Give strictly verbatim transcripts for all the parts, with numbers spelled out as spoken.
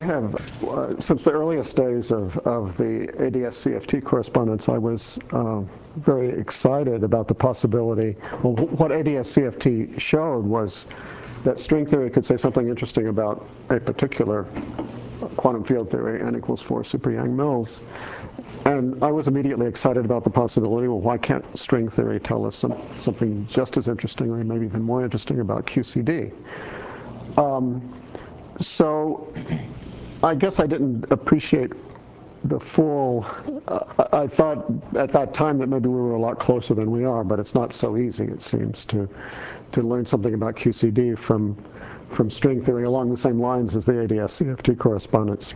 have, uh, since the earliest days of, of the A D S C F T correspondence, I was uh, very excited about the possibility. Well, what A D S C F T showed was that string theory could say something interesting about a particular quantum field theory, n equals four super Yang-Mills. And I was immediately excited about the possibility, well, why can't string theory tell us some, something just as interesting, or maybe even more interesting, about Q C D? Um, so I guess I didn't appreciate the full, uh, I thought at that time that maybe we were a lot closer than we are, but it's not so easy, it seems, to, to learn something about Q C D from, from string theory along the same lines as the A D S C F T correspondence.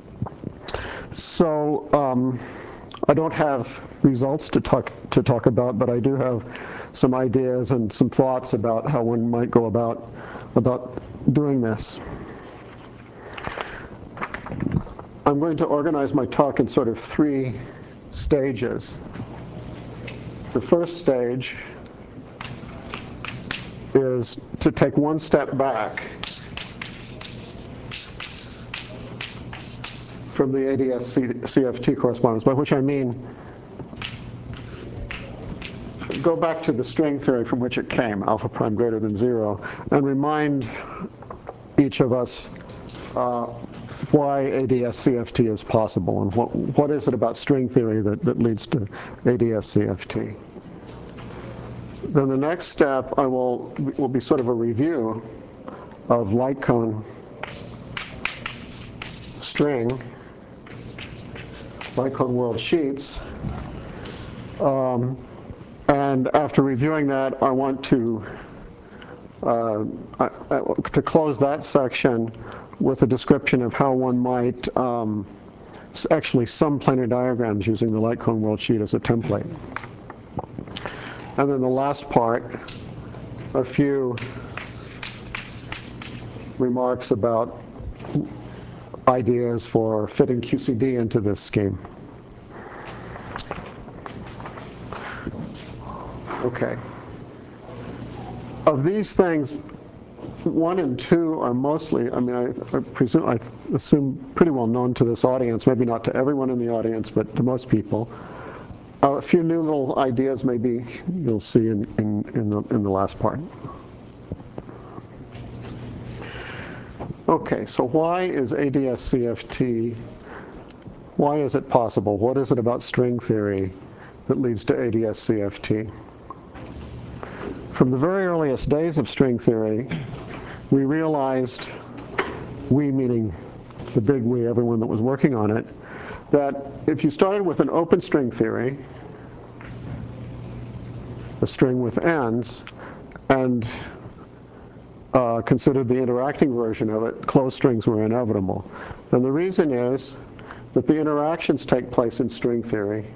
So um, I don't have results to talk, to talk about, but I do have some ideas and some thoughts about how one might go about, about doing this. I'm going to organize my talk in sort of three stages. The first stage is to take one step back from the A D S C F T correspondence, by which I mean go back to the string theory from which it came, alpha prime greater than zero, and remind each of us uh, why A D S C F T is possible, and what, what is it about string theory that, that leads to A D S C F T. Then the next step I will, will be sort of a review of light cone string, light cone world sheets. Um, and after reviewing that, I want to, uh, I, I, to close that section with a description of how one might um, actually sum planar diagrams using the light cone world sheet as a template. And then the last part, a few remarks about ideas for fitting Q C D into this scheme. Okay. Of these things, one and two are mostly, I mean, I, I presume, I assume pretty well known to this audience, maybe not to everyone in the audience, but to most people. Uh, a few new little ideas maybe you'll see in, in, in, the, in the last part. Okay, so why is A D S C F T, why is it possible? What is it about string theory that leads to A D S C F T? From the very earliest days of string theory, we realized, we meaning the big we, everyone that was working on it, that if you started with an open string theory, a string with ends, and uh, considered the interacting version of it, closed strings were inevitable. And the reason is that the interactions take place in string theory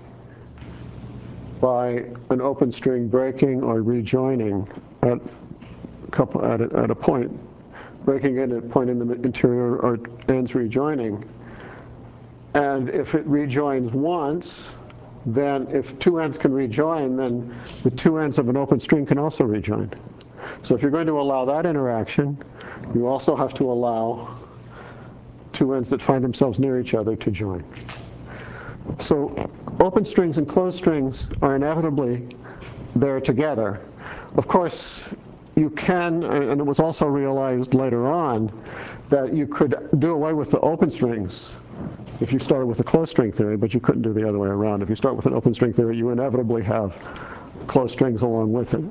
by an open string breaking or rejoining at a, couple, at a, at a point, breaking in at a point in the interior or ends rejoining. And if it rejoins once, then if two ends can rejoin, then the two ends of an open string can also rejoin. So if you're going to allow that interaction, you also have to allow two ends that find themselves near each other to join. So open strings and closed strings are inevitably there together. Of course, you can, and it was also realized later on, that you could do away with the open strings if you started with a closed string theory, but you couldn't do the other way around. If you start with an open string theory, you inevitably have closed strings along with it.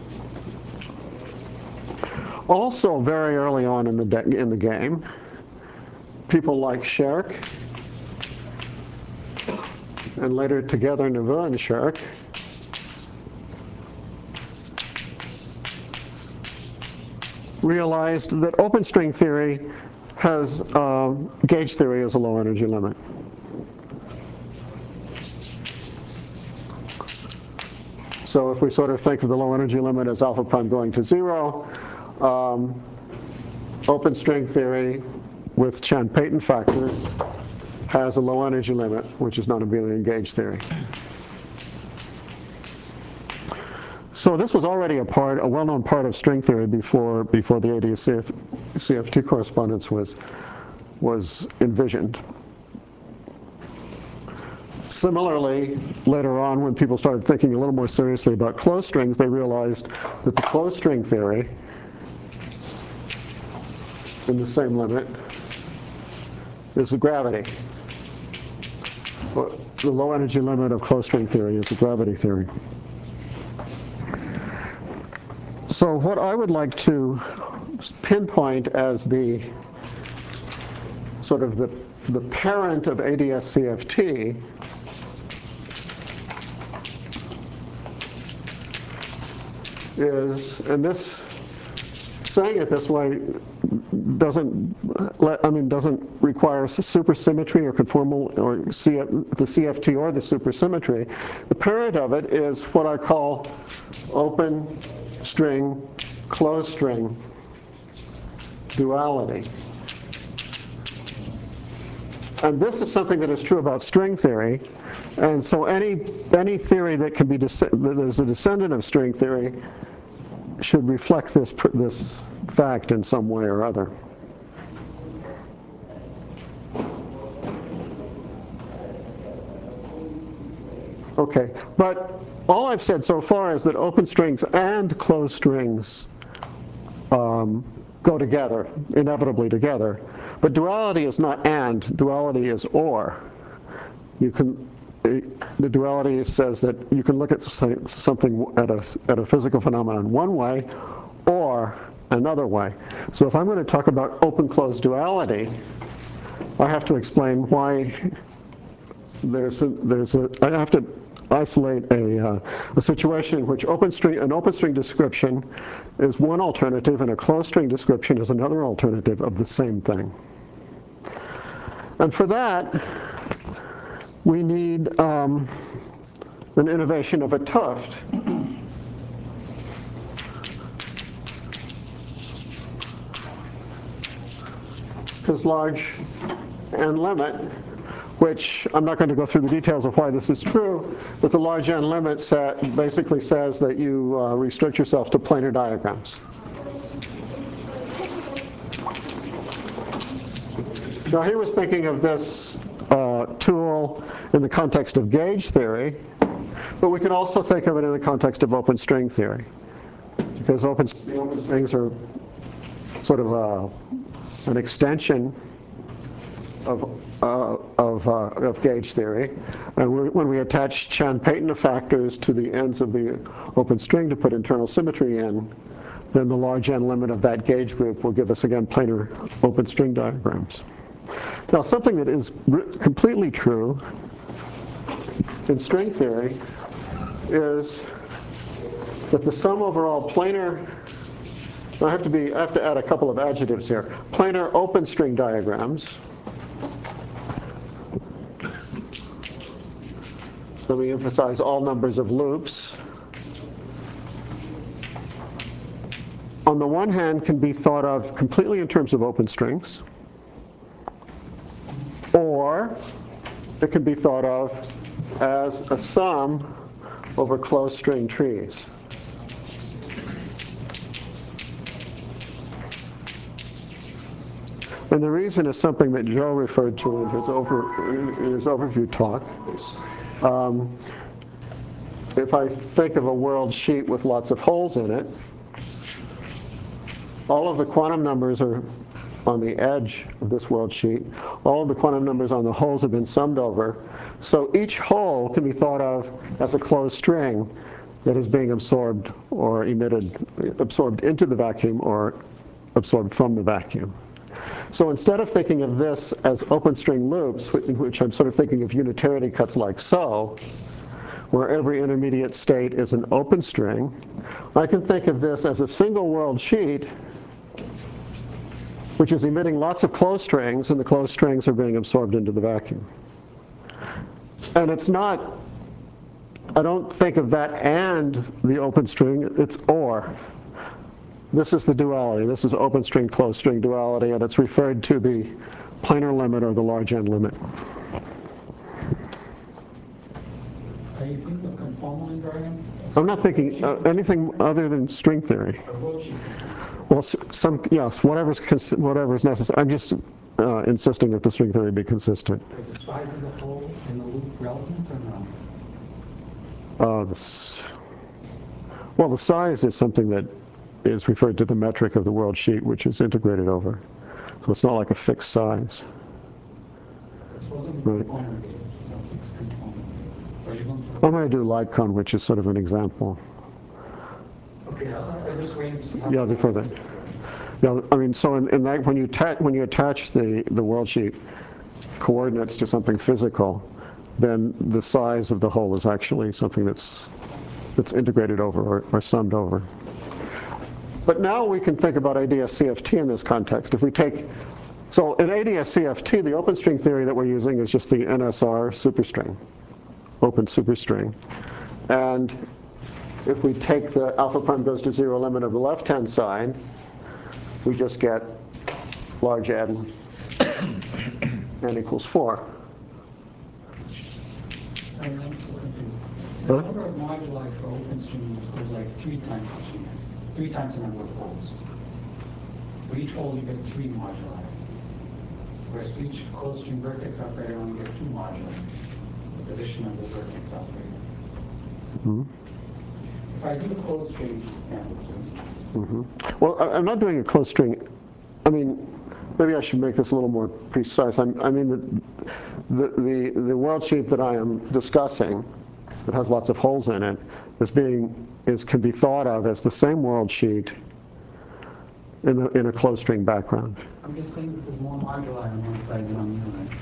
Also, very early on in the, in the game, people like Sherk, and later together Neveu and Sherk, realized that open string theory has uh, gauge theory as a low energy limit. So if we sort of think of the low energy limit as alpha prime going to zero, um, open string theory with Chan-Payton factors has a low energy limit, which is not abelian gauge theory. So this was already a part, a well-known part of string theory before, before the A D S C F T correspondence was, was envisioned. Similarly, later on, when people started thinking a little more seriously about closed strings, they realized that the closed string theory in the same limit is the gravity. The low energy limit of closed string theory is the gravity theory. So what I would like to pinpoint as the sort of the, the parent of A D S C F T is, and this, saying it this way doesn't let, I mean, doesn't require supersymmetry or conformal or C F, the C F T or the supersymmetry. The parent of it is what I call open string, closed string duality. And this is something that is true about string theory. And so any, any theory that can be, that is a descendant of string theory should reflect this, this fact in some way or other. Okay, but all I've said so far is that open strings and closed strings um, go together, inevitably together. But duality is not and, duality is or. You can, the duality says that you can look at something at a, at a physical phenomenon one way or another way. So if I'm going to talk about open-closed duality, I have to explain why there's a, there's a, I have to isolate a, uh, a situation in which open string, an open string description is one alternative and a closed string description is another alternative of the same thing. And for that, we need um, an innovation of 't Hooft. His large n limit, which I'm not going to go through the details of why this is true, but the large n limit set basically says that you uh, restrict yourself to planar diagrams. Now he was thinking of this uh, tool in the context of gauge theory, but we can also think of it in the context of open string theory, because open, open strings are sort of a, an extension of, uh, of, uh, of gauge theory. And we, when we attach Chan-Payton factors to the ends of the open string to put internal symmetry in, then the large n limit of that gauge group will give us, again, planar open string diagrams. Now, something that is completely true in string theory is that the sum over all planar, I have to be, I have to add a couple of adjectives here. Planar open string diagrams. Let me emphasize all numbers of loops. On the one hand, can be thought of completely in terms of open strings, or it can be thought of as a sum over closed string trees. And the reason is something that Joe referred to in his, over, in his overview talk. Um, if I think of a world sheet with lots of holes in it, all of the quantum numbers are on the edge of this world sheet. All of the quantum numbers on the holes have been summed over. So each hole can be thought of as a closed string that is being absorbed or emitted, absorbed into the vacuum or absorbed from the vacuum. So instead of thinking of this as open string loops, in which I'm sort of thinking of unitarity cuts like so, where every intermediate state is an open string, I can think of this as a single world sheet which is emitting lots of closed strings, and the closed strings are being absorbed into the vacuum. And it's not, I don't think of that and the open string, it's or. This is the duality. This is open string, closed string duality, and it's referred to the planar limit or the large n limit. Are you thinking of conformal invariance? I'm not thinking uh, anything other than string theory. Well, some, yes, whatever's, whatever's necessary. I'm just, uh, insisting that the string theory be consistent. Is the size of the hole in the loop relevant or no? Uh, this, well, the size is something that is referred to the metric of the world sheet, which is integrated over. So it's not like a fixed size. Supposing Right. component gauge, no fixed component gauge. Are you going to? I'm going to do light cone, which is sort of an example. Okay, I'll, I'll just wait. Yeah, before that. Yeah, I mean, so in, in that, when you, ta when you attach the, the world sheet coordinates to something physical, then the size of the hole is actually something that's, that's integrated over or, or summed over. But now we can think about A D S C F T in this context. If we take, so in A D S C F T, the open string theory that we're using is just the N S R superstring, open superstring. And if we take the alpha prime goes to zero limit of the left-hand side, we just get large N, N equals four. I'm so confused. The Huh? number of moduli for open string is like three times the string, three times the number of holes. For each hole, you get three moduli. Whereas for each closed string vertex operator, you only get two moduli. The position of the vertex operator. Mm-hmm. If I do the closed string amplitude, Mm-hmm. Well, I, I'm not doing a closed string. I mean, maybe I should make this a little more precise. I'm, I mean, the, the, the, the world sheet that I am discussing, that has lots of holes in it, is being, is, can be thought of as the same world sheet in, the, in a closed string background. I'm just saying that there's more moduli on one side than on the other.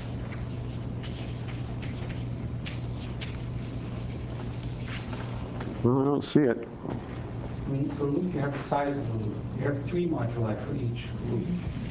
Well, I don't see it. I mean, for a loop, you have the size of the loop. You have three moduli for each loop.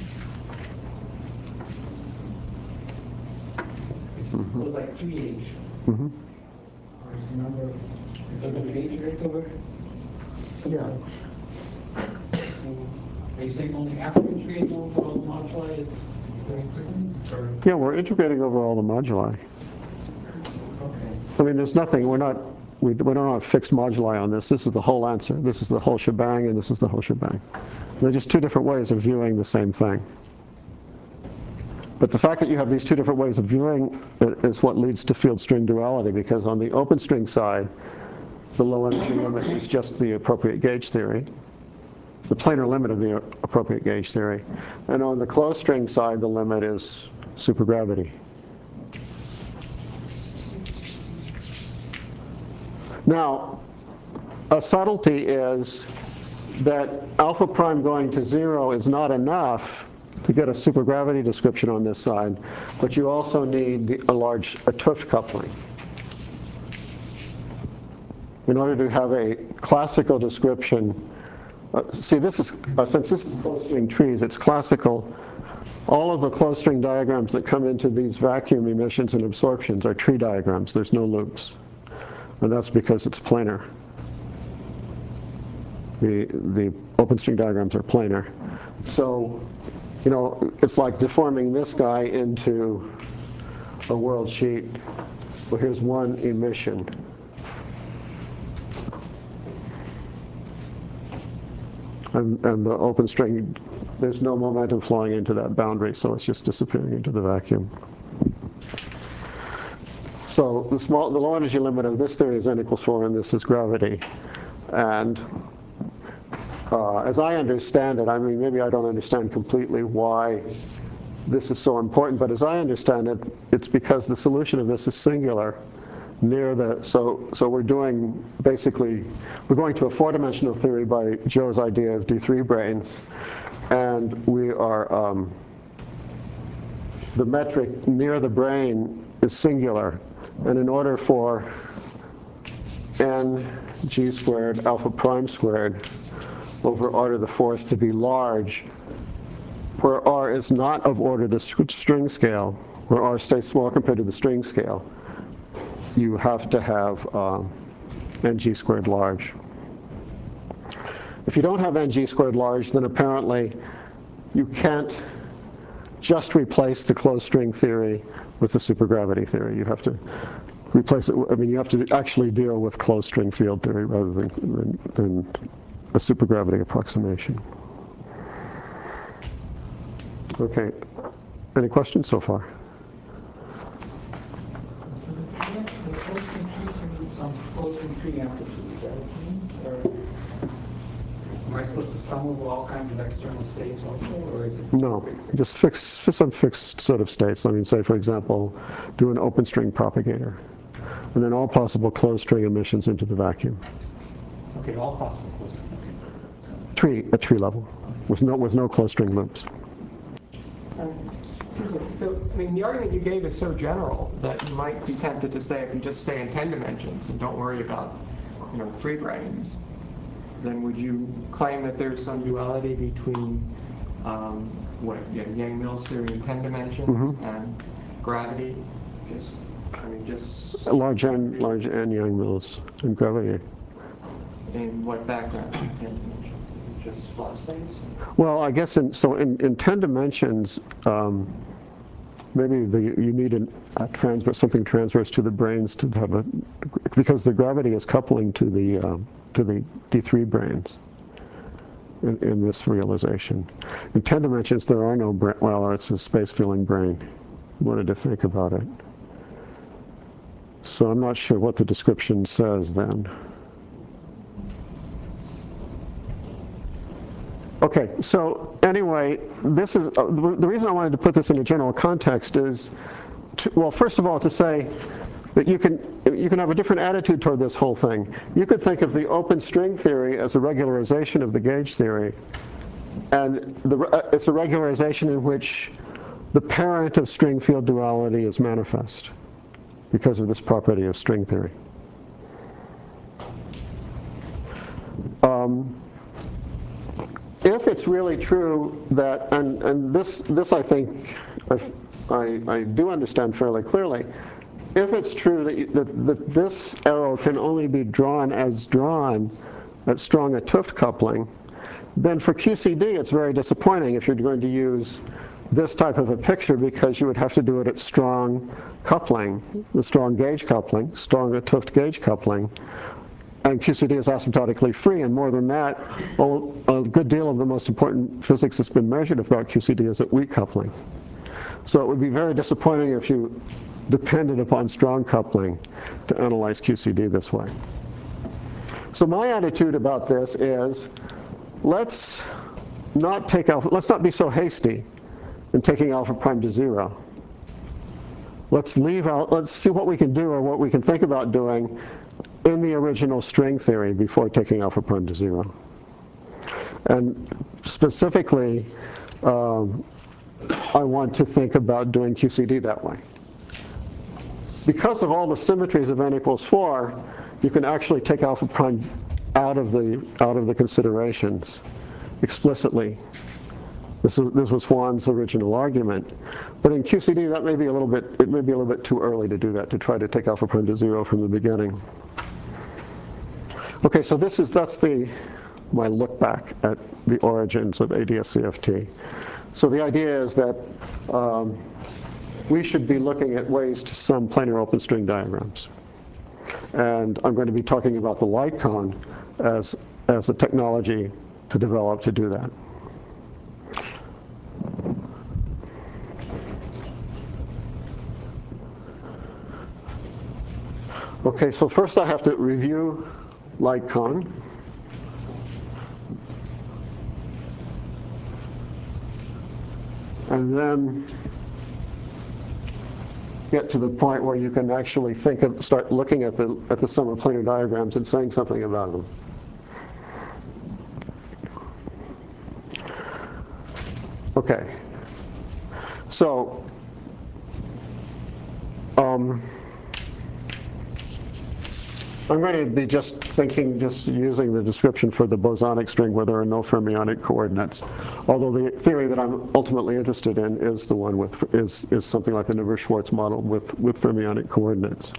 It's, Mm-hmm. It goes like three H. Mm-hmm. Where's the number? Is there an H right over? Yeah. So, are you saying only after integrating over all the moduli, it's very different? Or, Yeah, we're integrating over all the moduli. okay. I mean, there's nothing, we're not, we, we don't have fixed moduli on this. This is the whole answer. This is the whole shebang, and this is the whole shebang. They're just two different ways of viewing the same thing. But the fact that you have these two different ways of viewing it is what leads to field string duality, because on the open string side, the low energy limit is just the appropriate gauge theory, the planar limit of the appropriate gauge theory. And on the closed string side, the limit is supergravity. Now, a subtlety is that alpha prime going to zero is not enough to get a supergravity description on this side, but you also need a large a 't Hooft coupling. In order to have a classical description, uh, see this is, uh, since this is closed string trees, it's classical. All of the closed string diagrams that come into these vacuum emissions and absorptions are tree diagrams. There's no loops. And that's because it's planar. The, the open string diagrams are planar. So, you know, it's like deforming this guy into a world sheet. Well, here's one emission. And, and the open string, there's no momentum flowing into that boundary, so it's just disappearing into the vacuum. So the small, the low energy limit of this theory is n equals four, and this is gravity. And uh, as I understand it, I mean, maybe I don't understand completely why this is so important, but as I understand it, it's because the solution of this is singular near the, so, so we're doing basically, we're going to a four-dimensional theory by Joe's idea of D three branes, and we are, um, the metric near the brane is singular. And in order for n g squared alpha prime squared over r to the fourth to be large, where r is not of order the string scale, where r stays small compared to the string scale, you have to have um, ng squared large. If you don't have ng squared large, then apparently you can't just replace the closed string theory with the supergravity theory. You have to replace it, I mean, you have to actually deal with closed string field theory rather than, than, than a supergravity approximation. Okay, any questions so far? So the, the close tree needs some close tree amplitude, is that what you mean? Or am I supposed to sum over all kinds of external states also, or is it? No, just fix, fix some fixed set of states. I mean, say, for example, do an open string propagator, and then all possible closed string emissions into the vacuum. Okay, all possible closed string. Okay. So, Tree, at tree level, with no, with no closed string loops. Um, Susan, so, I mean, the argument you gave is so general that you might be tempted to say, if you just stay in ten dimensions and don't worry about, you know, three branes, then would you claim that there's some duality between um, what yeah, Yang-Mills theory in ten dimensions mm-hmm. and gravity? Just, I mean, just large n, large n Yang-Mills and gravity. In what background in ten dimensions? Is it just flat space? Well, I guess in so in, in ten dimensions, um, maybe the, you need an, a transverse, something transverse to the branes to have a, because the gravity is coupling to the uh, to the D three branes in, in this realization. In ten dimensions, there are no bra well, it's a space-filling brane. Wanted to think about it. So I'm not sure what the description says then. Okay, so anyway, this is uh, the, the reason I wanted to put this in a general context is, to, well, first of all, to say that you can you can have a different attitude toward this whole thing. You could think of the open string theory as a regularization of the gauge theory, and the, uh, it's a regularization in which the parent of string field duality is manifest because of this property of string theory. Um, If it's really true that, and, and this, this I think I, I do understand fairly clearly, if it's true that, you, that, that this arrow can only be drawn as drawn at strong at 't Hooft coupling, then for Q C D it's very disappointing if you're going to use this type of a picture, because you would have to do it at strong coupling, the strong gauge coupling, strong at 't Hooft gauge coupling. And Q C D is asymptotically free, and more than that, well, a good deal of the most important physics that's been measured about Q C D is at weak coupling. So it would be very disappointing if you depended upon strong coupling to analyze Q C D this way. So my attitude about this is, let's not take alpha, let's not be so hasty in taking alpha prime to zero. Let's leave out, let's see what we can do or what we can think about doing in the original string theory before taking alpha prime to zero. And specifically, um, I want to think about doing Q C D that way. Because of all the symmetries of n equals four, you can actually take alpha prime out of the, out of the considerations explicitly. This, is, this was Juan's original argument. But in Q C D, that may be a little bit, it may be a little bit too early to do that, to try to take alpha prime to zero from the beginning. Okay, so this is, that's the, my look back at the origins of A D S C F T. So the idea is that um, we should be looking at ways to sum planar open string diagrams. And I'm going to be talking about the light cone as, as a technology to develop to do that. Okay, so first I have to review light cone. And then get to the point where you can actually think of, start looking at the, at the sum of planar diagrams and saying something about them. Okay, so um, I'm going to be just thinking, just using the description for the bosonic string where there are no fermionic coordinates. Although the theory that I'm ultimately interested in is the one with, is, is something like the Nevers-Schwartz model with, with fermionic coordinates.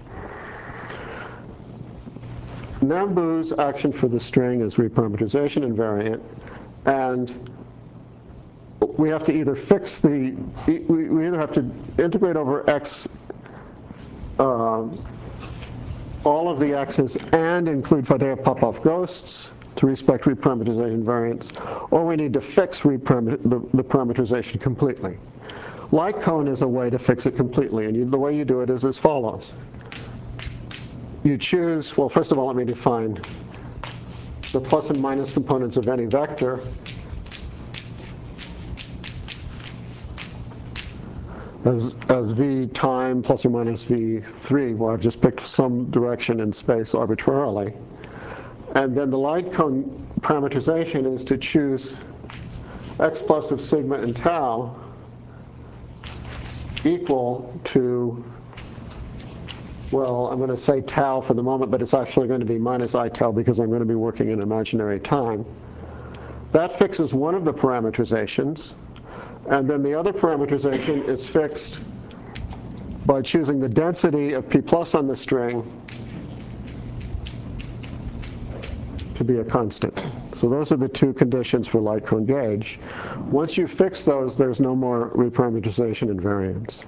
Nambu's action for the string is reparameterization invariant, and we have to either fix the, we, we either have to integrate over x uh, all of the x's and include Fadeev-Popov ghosts to respect reparameterization invariance, or we need to fix the, the parameterization completely. Light cone is a way to fix it completely, and you, the way you do it is as follows. You choose, well, first of all, let me define the plus and minus components of any vector as, as v time plus or minus v three, where I've just picked some direction in space arbitrarily. And then the light cone parameterization is to choose x plus of sigma and tau equal to, well, I'm going to say tau for the moment, but it's actually going to be minus I tau because I'm going to be working in imaginary time. That fixes one of the parameterizations. And then the other parameterization is fixed by choosing the density of p plus on the string to be a constant. So those are the two conditions for light cone gauge. Once you fix those, there's no more reparameterization and variance.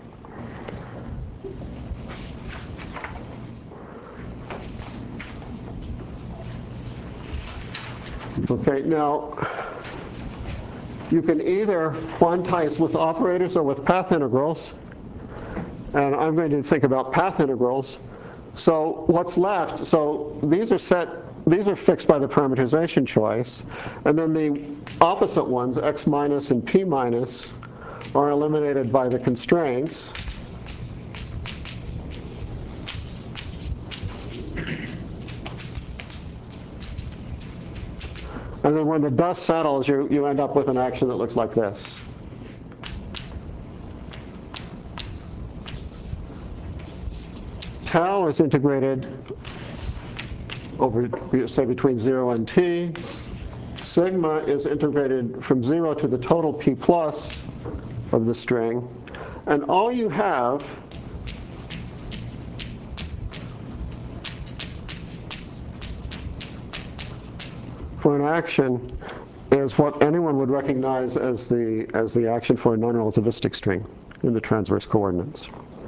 Okay, now you can either quantize with operators or with path integrals. And I'm going to think about path integrals. So what's left, so these are set, these are fixed by the parameterization choice. And then the opposite ones, x minus and p minus, are eliminated by the constraints. And then when the dust settles, you, you end up with an action that looks like this. Tau is integrated over, say, between zero and t. Sigma is integrated from zero to the total p plus of the string. And all you have for an action is what anyone would recognize as the, as the action for a non-relativistic string in the transverse coordinates.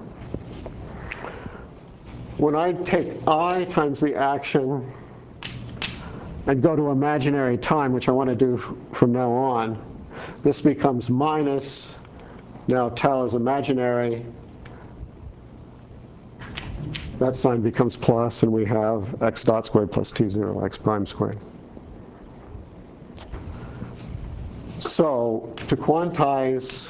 When I take I times the action and go to imaginary time, which I want to do from now on, this becomes minus, now tau is imaginary, that sign becomes plus, and we have x dot squared plus t zero, x prime squared. So to quantize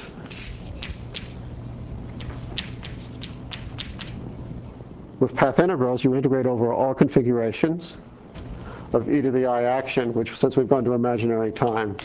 with path integrals, you integrate over all configurations of e to the I action, which, since we've gone to imaginary time,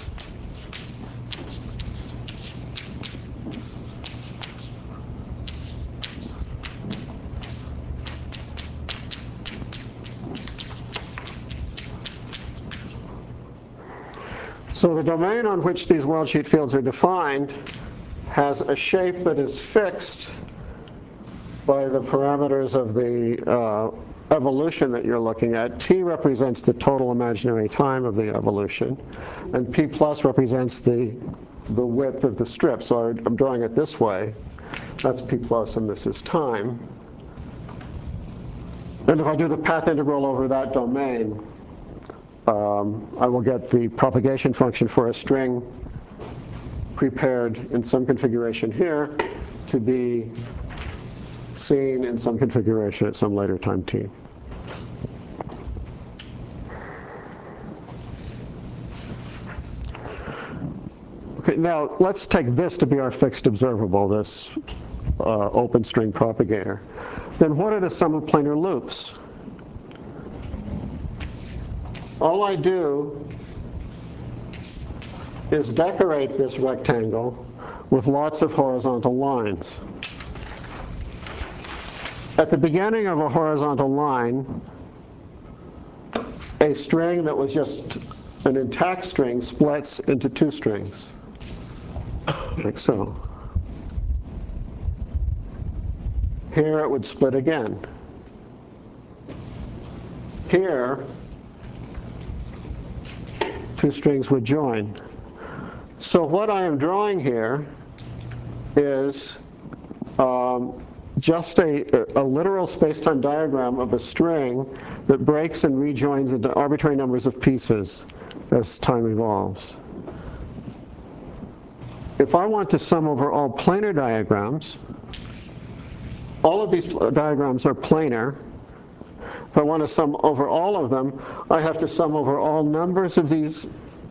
so the domain on which these worldsheet fields are defined has a shape that is fixed by the parameters of the uh, evolution that you're looking at. T represents the total imaginary time of the evolution, and P plus represents the, the width of the strip. So I'm drawing it this way. That's P plus, and this is time. And if I do the path integral over that domain, um, I will get the propagation function for a string prepared in some configuration here to be seen in some configuration at some later time t. Okay, now let's take this to be our fixed observable, this uh, open string propagator. Then what are the sum of planar loops? All I do is decorate this rectangle with lots of horizontal lines. At the beginning of a horizontal line, a string that was just an intact string splits into two strings, like so. Here it would split again. Here, two strings would join. So what I am drawing here is um, just a, a literal space-time diagram of a string that breaks and rejoins into arbitrary numbers of pieces as time evolves. if I want to sum over all planar diagrams, all of these diagrams are planar. If I want to sum over all of them, I have to sum over all numbers of these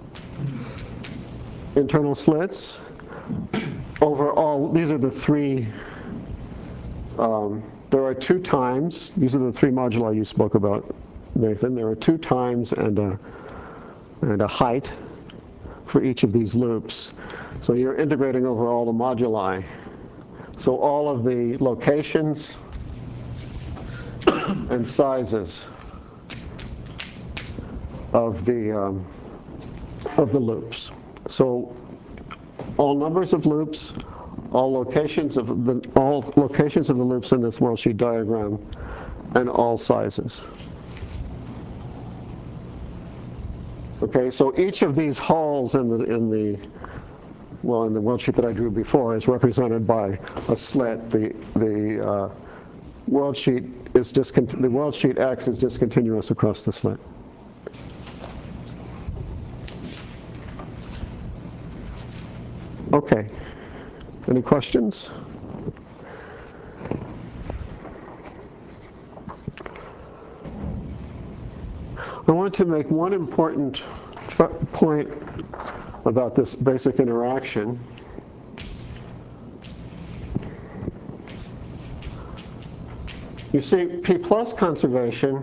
internal slits, over all, these are the three, um, there are two times, these are the three moduli you spoke about, Nathan. There are two times and a, and a height for each of these loops. So you're integrating over all the moduli. So all of the locations and sizes of the um, of the loops. So all numbers of loops, all locations of the all locations of the loops in this worldsheet diagram, and all sizes. Okay, so each of these holes in the in the well in the worldsheet that I drew before is represented by a slit. The the uh, worldsheet is discont the worldsheet X is discontinuous across the slit. Okay. Any questions? I want to make one important point about this basic interaction. You see, P plus conservation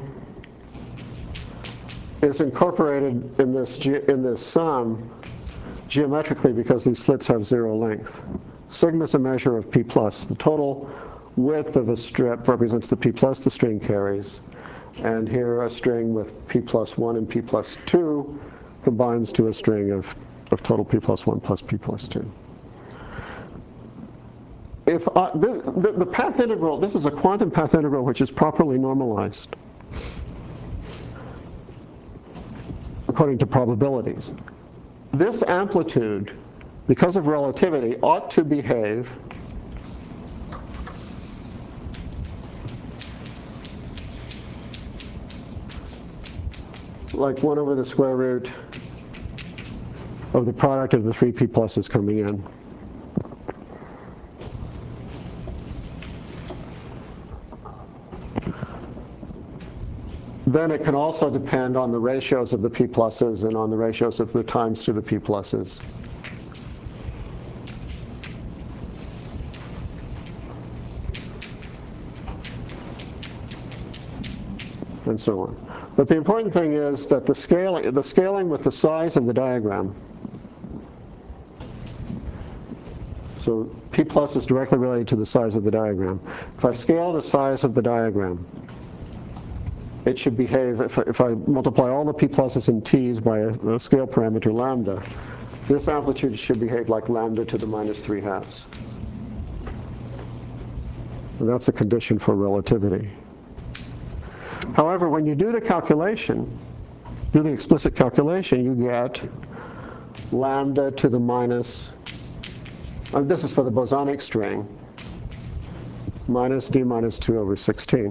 is incorporated in this in this sum geometrically because these slits have zero length. Sigma is a measure of P plus. The total width of a strip represents the P plus the string carries. And here a string with P plus one and P plus two combines to a string of, of total P plus one plus P plus two. If uh, this, the, the path integral, this is a quantum path integral which is properly normalized according to probabilities. This amplitude, because of relativity, ought to behave like one over the square root of the product of the three P pluses coming in. Then it can also depend on the ratios of the P pluses and on the ratios of the times to the P pluses. And so on. But the important thing is that the scaling, the scaling with the size of the diagram. So P plus is directly related to the size of the diagram. If I scale the size of the diagram, it should behave, if I, if I multiply all the P pluses and T's by a, a scale parameter lambda, this amplitude should behave like lambda to the minus three halves. And that's a condition for relativity. However, when you do the calculation, do the explicit calculation, you get lambda to the minus, uh, this is for the bosonic string, minus d minus two over sixteen.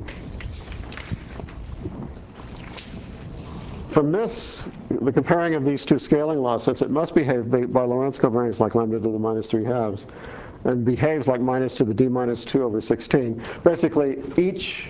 From this, the comparing of these two scaling laws, since it must behave by Lorentz covariance like lambda to the minus three halves, and behaves like minus to the d minus two over sixteen, basically each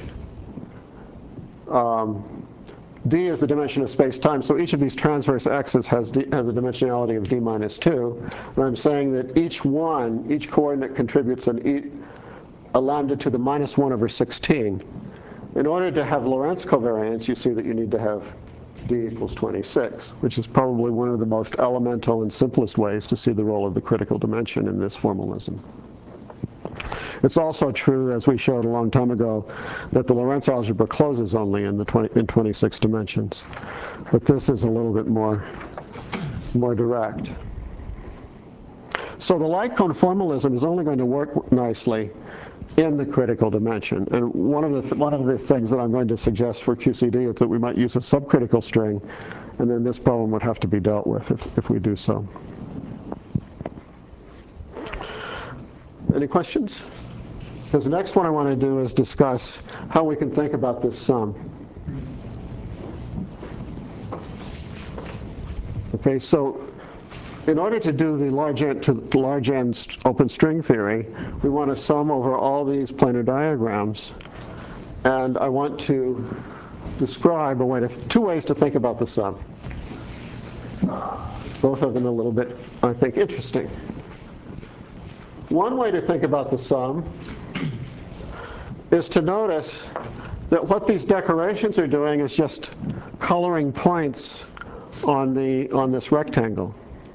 Um, d is the dimension of space-time, so each of these transverse x's has, d, has a dimensionality of d minus two. And I'm saying that each one, each coordinate contributes an e, a lambda to the minus one over sixteen. In order to have Lorentz covariance, you see that you need to have d equals twenty-six, which is probably one of the most elemental and simplest ways to see the role of the critical dimension in this formalism. It's also true, as we showed a long time ago, that the Lorentz algebra closes only in the twenty, in twenty-six dimensions. But this is a little bit more, more direct. So the light cone formalism is only going to work nicely in the critical dimension. And one of the th one of the things that I'm going to suggest for Q C D is that we might use a subcritical string, and then this problem would have to be dealt with if, if we do so. Any questions? Because the next one I want to do is discuss how we can think about this sum. Okay, so in order to do the large n, to large n open string theory, we want to sum over all these planar diagrams. And I want to describe a way to, two ways to think about the sum. Both of them a little bit, I think, interesting. One way to think about the sum is to notice that what these decorations are doing is just coloring points on, the, on this rectangle.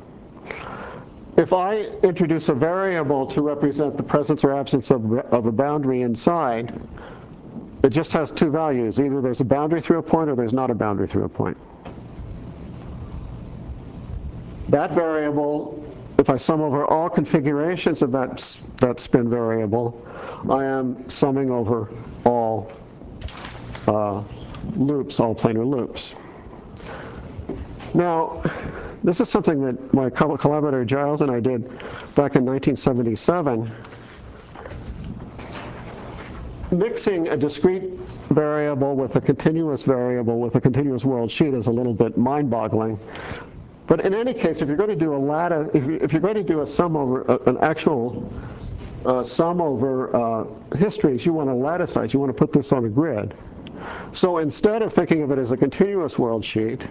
If I introduce a variable to represent the presence or absence of, of a boundary inside, it just has two values. Either there's a boundary through a point or there's not a boundary through a point. That variable, if I sum over all configurations of that, that spin variable, I am summing over all uh, loops, all planar loops. Now, this is something that my collaborator Giles and I did back in nineteen seventy-seven. Mixing a discrete variable with a continuous variable with a continuous world sheet is a little bit mind-boggling. But in any case, if you're going to do a lattice, if, you, if you're going to do a sum over, uh, an actual uh, sum over uh, histories, you want to laticize, you want to put this on a grid. So instead of thinking of it as a continuous world sheet,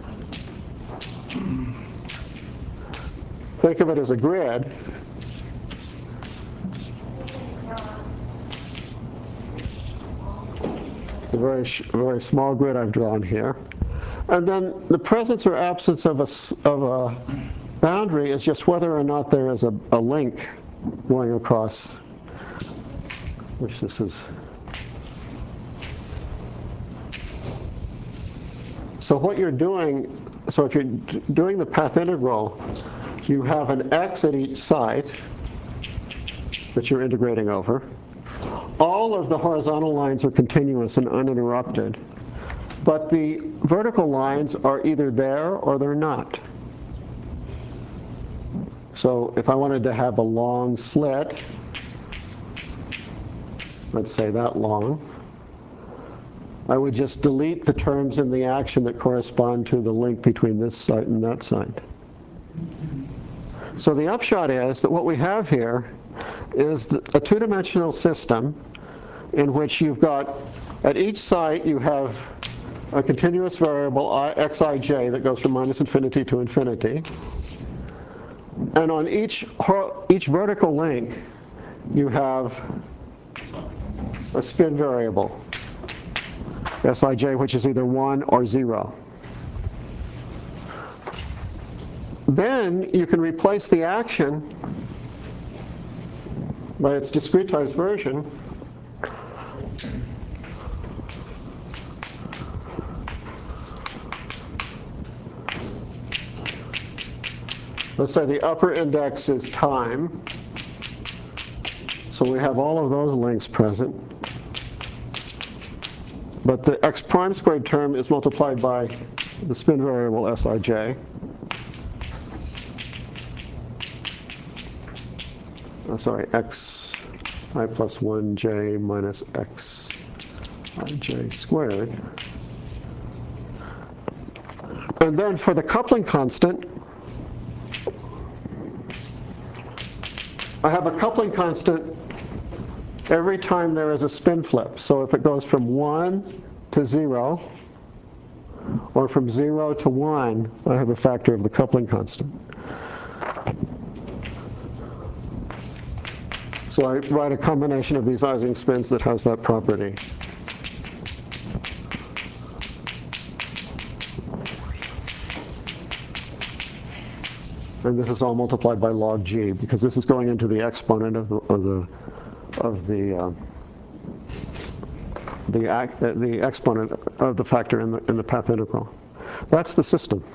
think of it as a grid. A very, very small grid I've drawn here. And then the presence or absence of a, of a boundary is just whether or not there is a, a link going across, which this is. So what you're doing, so if you're doing the path integral, you have an x at each side that you're integrating over. All of the horizontal lines are continuous and uninterrupted, but the vertical lines are either there or they're not. So if I wanted to have a long slit, let's say that long, I would just delete the terms in the action that correspond to the link between this side and that side. So the upshot is that what we have here is a two-dimensional system in which you've got, at each site you have a continuous variable xij that goes from minus infinity to infinity. And on each, each vertical link, you have a spin variable, Sij, which is either one or zero. Then you can replace the action by its discretized version. Let's say the upper index is time. So we have all of those links present. But the x prime squared term is multiplied by the spin variable Sij. Oh, sorry, x I plus one j minus x ij squared. And then for the coupling constant, I have a coupling constant every time there is a spin flip. So if it goes from one to zero, or from zero to one, I have a factor of the coupling constant. So I write a combination of these Ising spins that has that property. And this is all multiplied by log g, because this is going into the exponent of the of the of the uh, the, act, uh, the exponent of the factor in the in the path integral. That's the system.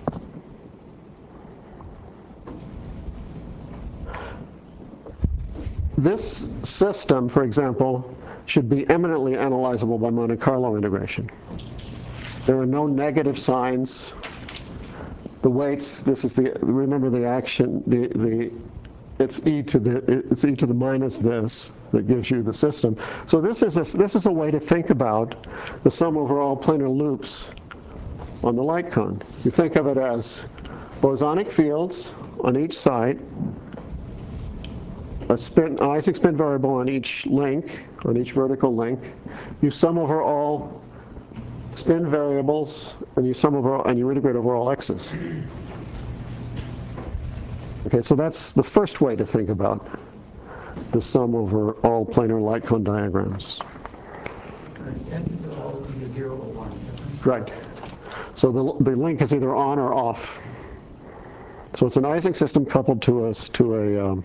This system, for example, should be eminently analyzable by Monte Carlo integration. There are no negative signs. The weights, this is the, remember the action, the, the, it's e to the, it's e to the minus this that gives you the system. So this is a, this is a way to think about the sum over all planar loops on the light cone. You think of it as bosonic fields on each side, a spin, an Ising spin variable on each link, on each vertical link. You sum over all spin variables, and you sum over all, and you integrate over all x's. Okay, so that's the first way to think about the sum over all planar light cone diagrams. S is all either zero or one. Right. So the, the link is either on or off. So it's an Ising system coupled to a, to a, um,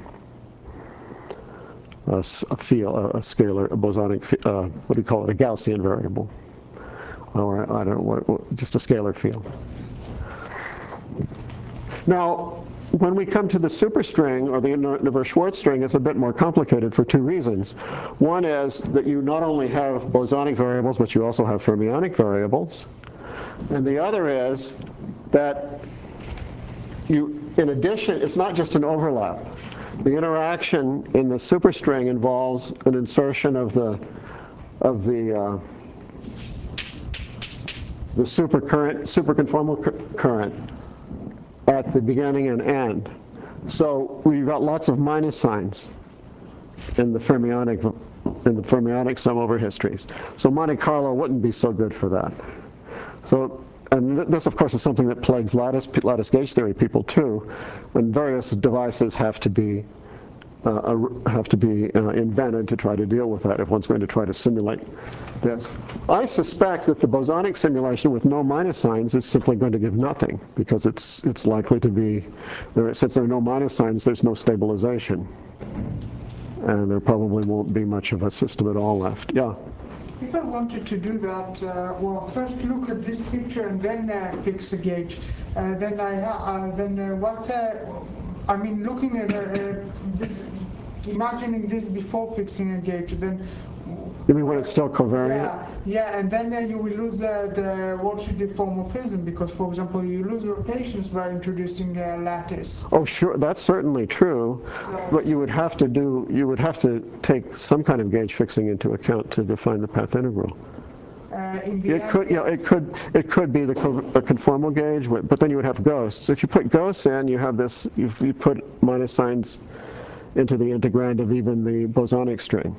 a, a field, a, a scalar, a bosonic, uh, what do you call it, a Gaussian variable. Or I don't know, what, what, just a scalar field. Now, when we come to the superstring, or the Navier-Schwarz string, it's a bit more complicated for two reasons. One is that you not only have bosonic variables, but you also have fermionic variables. And the other is that you, in addition, it's not just an overlap. The interaction in the superstring involves an insertion of the, of the, uh, the supercurrent, superconformal cu current at the beginning and end. So we've got lots of minus signs in the fermionic in the fermionic sum over histories. So Monte Carlo wouldn't be so good for that. So, and th this of course is something that plagues lattice lattice gauge theory people too, when various devices have to be uh, have to be uh, invented to try to deal with that if one's going to try to simulate this. I suspect that the bosonic simulation with no minus signs is simply going to give nothing, because it's it's likely to be, there, since there are no minus signs, there's no stabilization, and there probably won't be much of a system at all left. Yeah. If I wanted to do that, uh, well, first look at this picture and then uh, fix a gauge. Uh, then I uh, then uh, what uh, I mean, looking at uh, imagining this before fixing a gauge, then. You mean when it's still covariant? Yeah, yeah, and then uh, you will lose uh, the Walsh diffeomorphism, because, for example, you lose rotations by introducing a lattice. Oh, sure, that's certainly true, So, but you would have to do, you would have to take some kind of gauge fixing into account to define the path integral. uh, in the It end, could, yeah, it could, it could be the, co the conformal gauge, but then you would have ghosts. If you put ghosts in, you have this, you, you put minus signs into the integrand of even the bosonic string,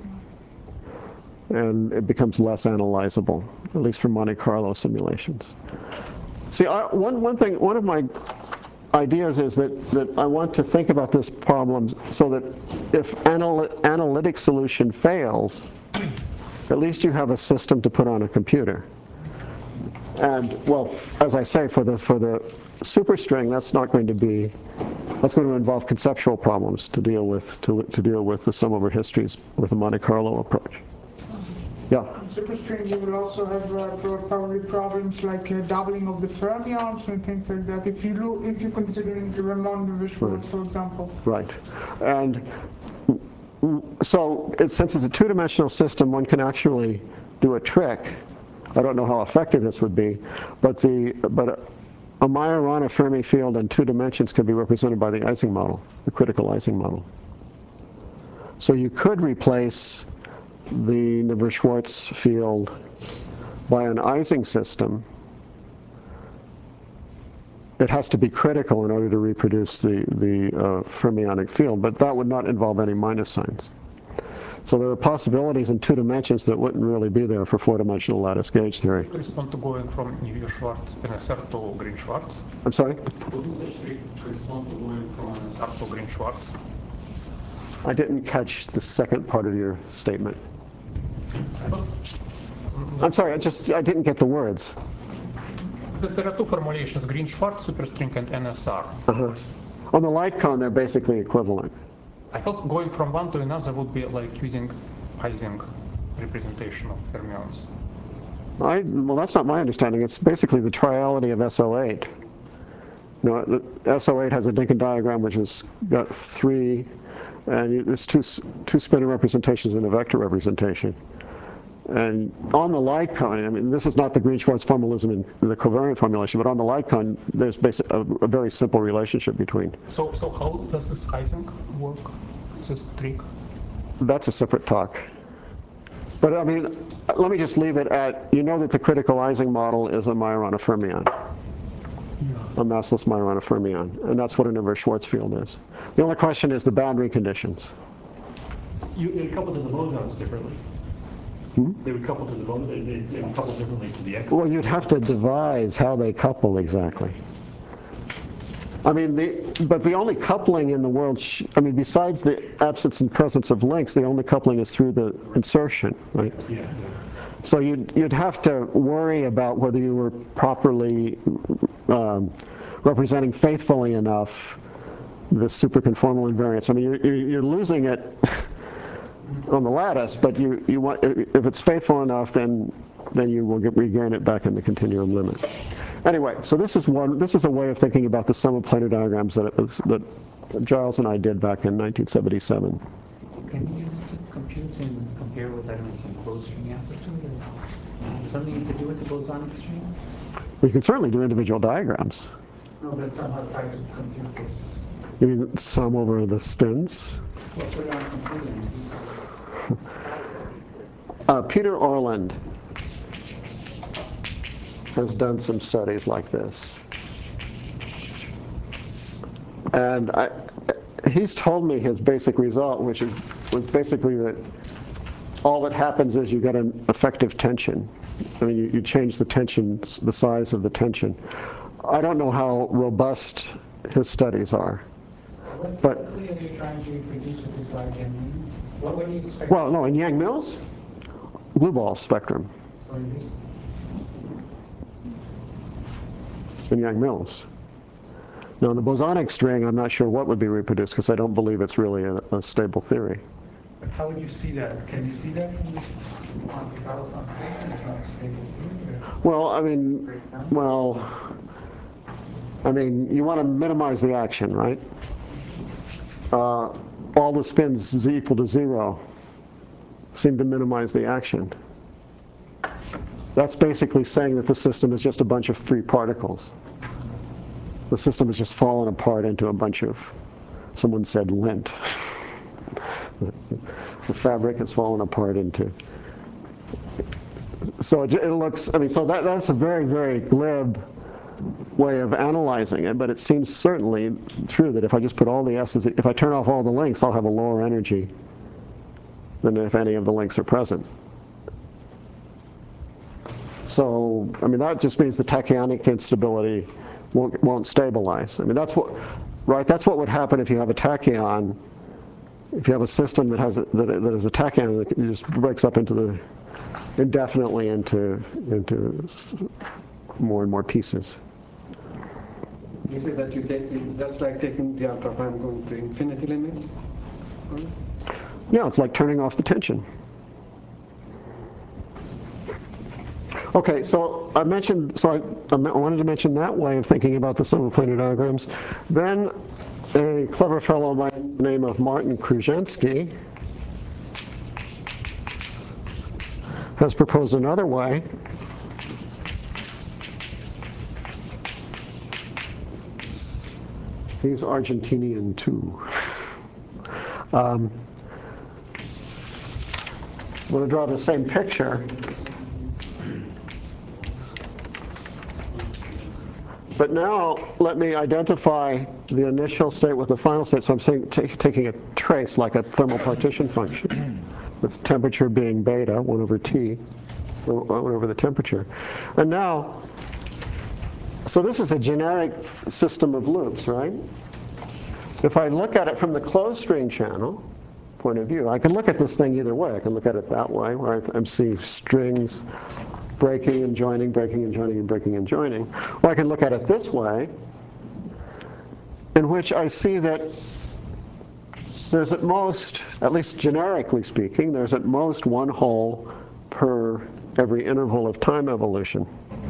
and it becomes less analyzable, at least for Monte Carlo simulations. See, I, one, one thing, one of my ideas is that, that I want to think about this problem so that if anal analytic solution fails, at least you have a system to put on a computer. And, well, as I say, for the, for the superstring, that's not going to be, that's going to involve conceptual problems to deal with, to, to deal with the sum over histories with the Monte Carlo approach. Yeah. in superstring, you will also have uh, probably problems like uh, doubling of the fermions and things like that. If you look, if you're considering the Ramond-Navier-Schwarz, Right. for example. Right. And so it, since it's a two-dimensional system, one can actually do a trick. I don't know how effective this would be, but the but a, a Majorana Fermi field in two dimensions can be represented by the Ising model, the critical Ising model. So you could replace the Navier-Schwarz field by an Ising system. It has to be critical in order to reproduce the, the uh, fermionic field, but that would not involve any minus signs. So there are possibilities in two dimensions that wouldn't really be there for four-dimensional lattice gauge theory. Correspond to going from Navier-Schwarz N S R to Green-Schwarz? I'm sorry? What does this correspond to going from N S R to Green-Schwarz? I didn't catch the second part of your statement. I'm sorry, I just, I didn't get the words. There are two formulations, Green-Schwarz, superstring, and N S R. Uh-huh. On the light cone, they're basically equivalent. I thought going from one to another would be like using Ising representation of fermions. I, well, that's not my understanding. It's basically the triality of S O eight. You know, the S O eight has a Dinkin diagram which has got three, and it's two, two spinor representations and a vector representation. And on the light cone, I mean, this is not the Green-Schwarz formalism in the covariant formulation, but on the light cone, there's basically a, a very simple relationship between. So, so how does this Ising work, this trick? That's a separate talk. But I mean, let me just leave it at, you know that the critical Ising model is a Majorana fermion. Yeah. a massless Majorana fermion. And that's what an inverse Schwarz field is. The only question is the boundary conditions. You, they couple to the bosons differently. Hmm? They would couple to the boson, they, they, they would couple differently to the X. Well, you'd have to devise how they couple exactly. I mean, the, but the only coupling in the world, sh I mean, besides the absence and presence of links, the only coupling is through the insertion, right? Yeah. yeah. So you'd, you'd have to worry about whether you were properly um, representing faithfully enough the superconformal invariance. I mean, you're, you're, you're losing it on the lattice, but you, you want, if it's faithful enough, then, then you will get, regain it back in the continuum limit. Anyway, so this is one. This is a way of thinking about the sum of planar diagrams that, it was, that Giles and I did back in nineteen seventy-seven. Can you use it to compute and compare with, I don't know, some closed string amplitude? Or is there something you could do with the bosonic string? We can certainly do individual diagrams. No, but somehow try to compute this. You mean sum over the spins? Well, put it on a computer and do something. Uh, Peter Orland has done some studies like this. And I, he's told me his basic result, which is, was basically that all that happens is you get an effective tension. I mean, you, you change the tension, the size of the tension. I don't know how robust his studies are. So what But- physically are you trying to reproduce with this Yang? What would you expect? Well, no, in Yang-Mills, blue ball spectrum So in this, in Yang-Mills. Now, in the bosonic string, I'm not sure what would be reproduced because I don't believe it's really a, a stable theory. but how would you see that? Can you see that from this Monte Carlo computation? It's not stable theory, or Well, I mean, well, I mean, you want to minimize the action, right? Uh, all the spins is equal to zero seem to minimize the action. That's basically saying that the system is just a bunch of three particles. The system has just fallen apart into a bunch of, someone said lint. The fabric has fallen apart into. So it, it looks, I mean, so that, that's a very, very glib way of analyzing it, but it seems certainly true that if I just put all the S's, if I turn off all the links, I'll have a lower energy than if any of the links are present. So, I mean, that just means the tachyonic instability won't, won't stabilize. I mean, that's what, right, that's what would happen if you have a tachyon. If you have a system that has a, that, that is a tachyon, it just breaks up into the, indefinitely into, into more and more pieces. You say that you take, that's like taking the alpha prime going to infinity limit? Right? Yeah, it's like turning off the tension. Okay, so I mentioned, so I, I wanted to mention that way of thinking about the sum of planar diagrams. Then a clever fellow by the name of Martin Krzyzewski has proposed another way. He's Argentinian too. Um, I'm going to draw the same picture. But now let me identify the initial state with the final state. So I'm saying, taking a trace like a thermal partition function with temperature being beta, one over T, one over the temperature. And now, so this is a generic system of loops, right? If I look at it from the closed string channel point of view, I can look at this thing either way. I can look at it that way, where I'm seeing strings breaking and joining, breaking and joining, and breaking and joining. Or I can look at it this way, in which I see that there's at most, at least generically speaking, there's at most one hole per every interval of time evolution.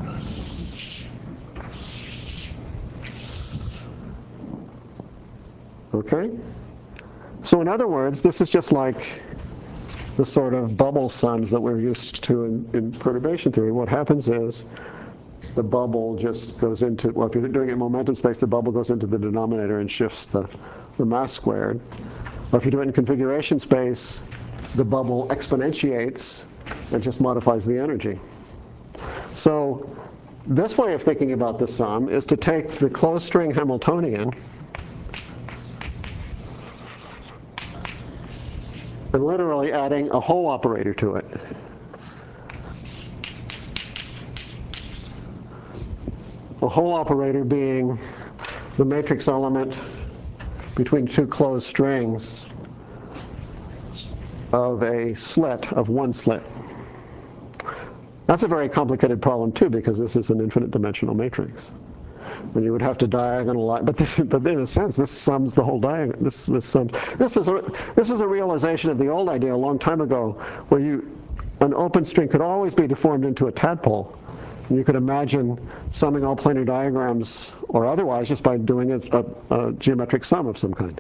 Okay? So in other words, this is just like the sort of bubble sums that we're used to in, in perturbation theory. What happens is the bubble just goes into, well, if you're doing it in momentum space, the bubble goes into the denominator and shifts the, the mass squared. Or if you do it in configuration space, the bubble exponentiates and just modifies the energy. So This way of thinking about the sum is to take the closed string Hamiltonian and literally adding a whole operator to it. A whole operator being the matrix element between two closed strings of a slit, of one slit. That's a very complicated problem too, because this is an infinite dimensional matrix. And you would have to diagonalize, but this, but in a sense, this sums the whole diagonal. This this sums. This is a this is a realization of the old idea a long time ago, where you an open string could always be deformed into a tadpole. And you could imagine summing all planar diagrams, or otherwise, just by doing a, a, a geometric sum of some kind.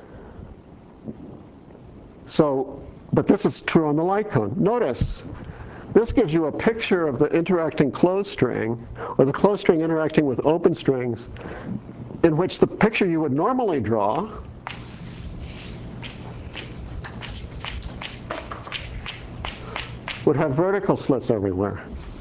So, but this is true on the light cone. Notice. This gives you a picture of the interacting closed string, or the closed string interacting with open strings, in which the picture you would normally draw would have vertical slits everywhere.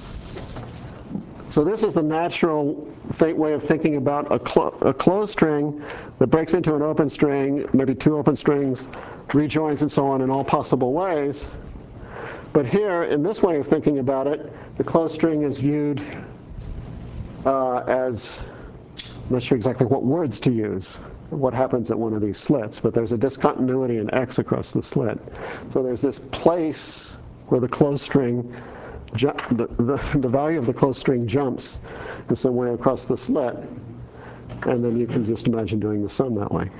So this is the natural way of thinking about a, clo a closed string that breaks into an open string, maybe two open strings, rejoins and so on in all possible ways. But here, in this way of thinking about it, the closed string is viewed uh, as, I'm not sure exactly what words to use, what happens at one of these slits, but there's a discontinuity in x across the slit. So there's this place where the closed string, the, the, the value of the closed string jumps in some way across the slit, and then you can just imagine doing the sum that way.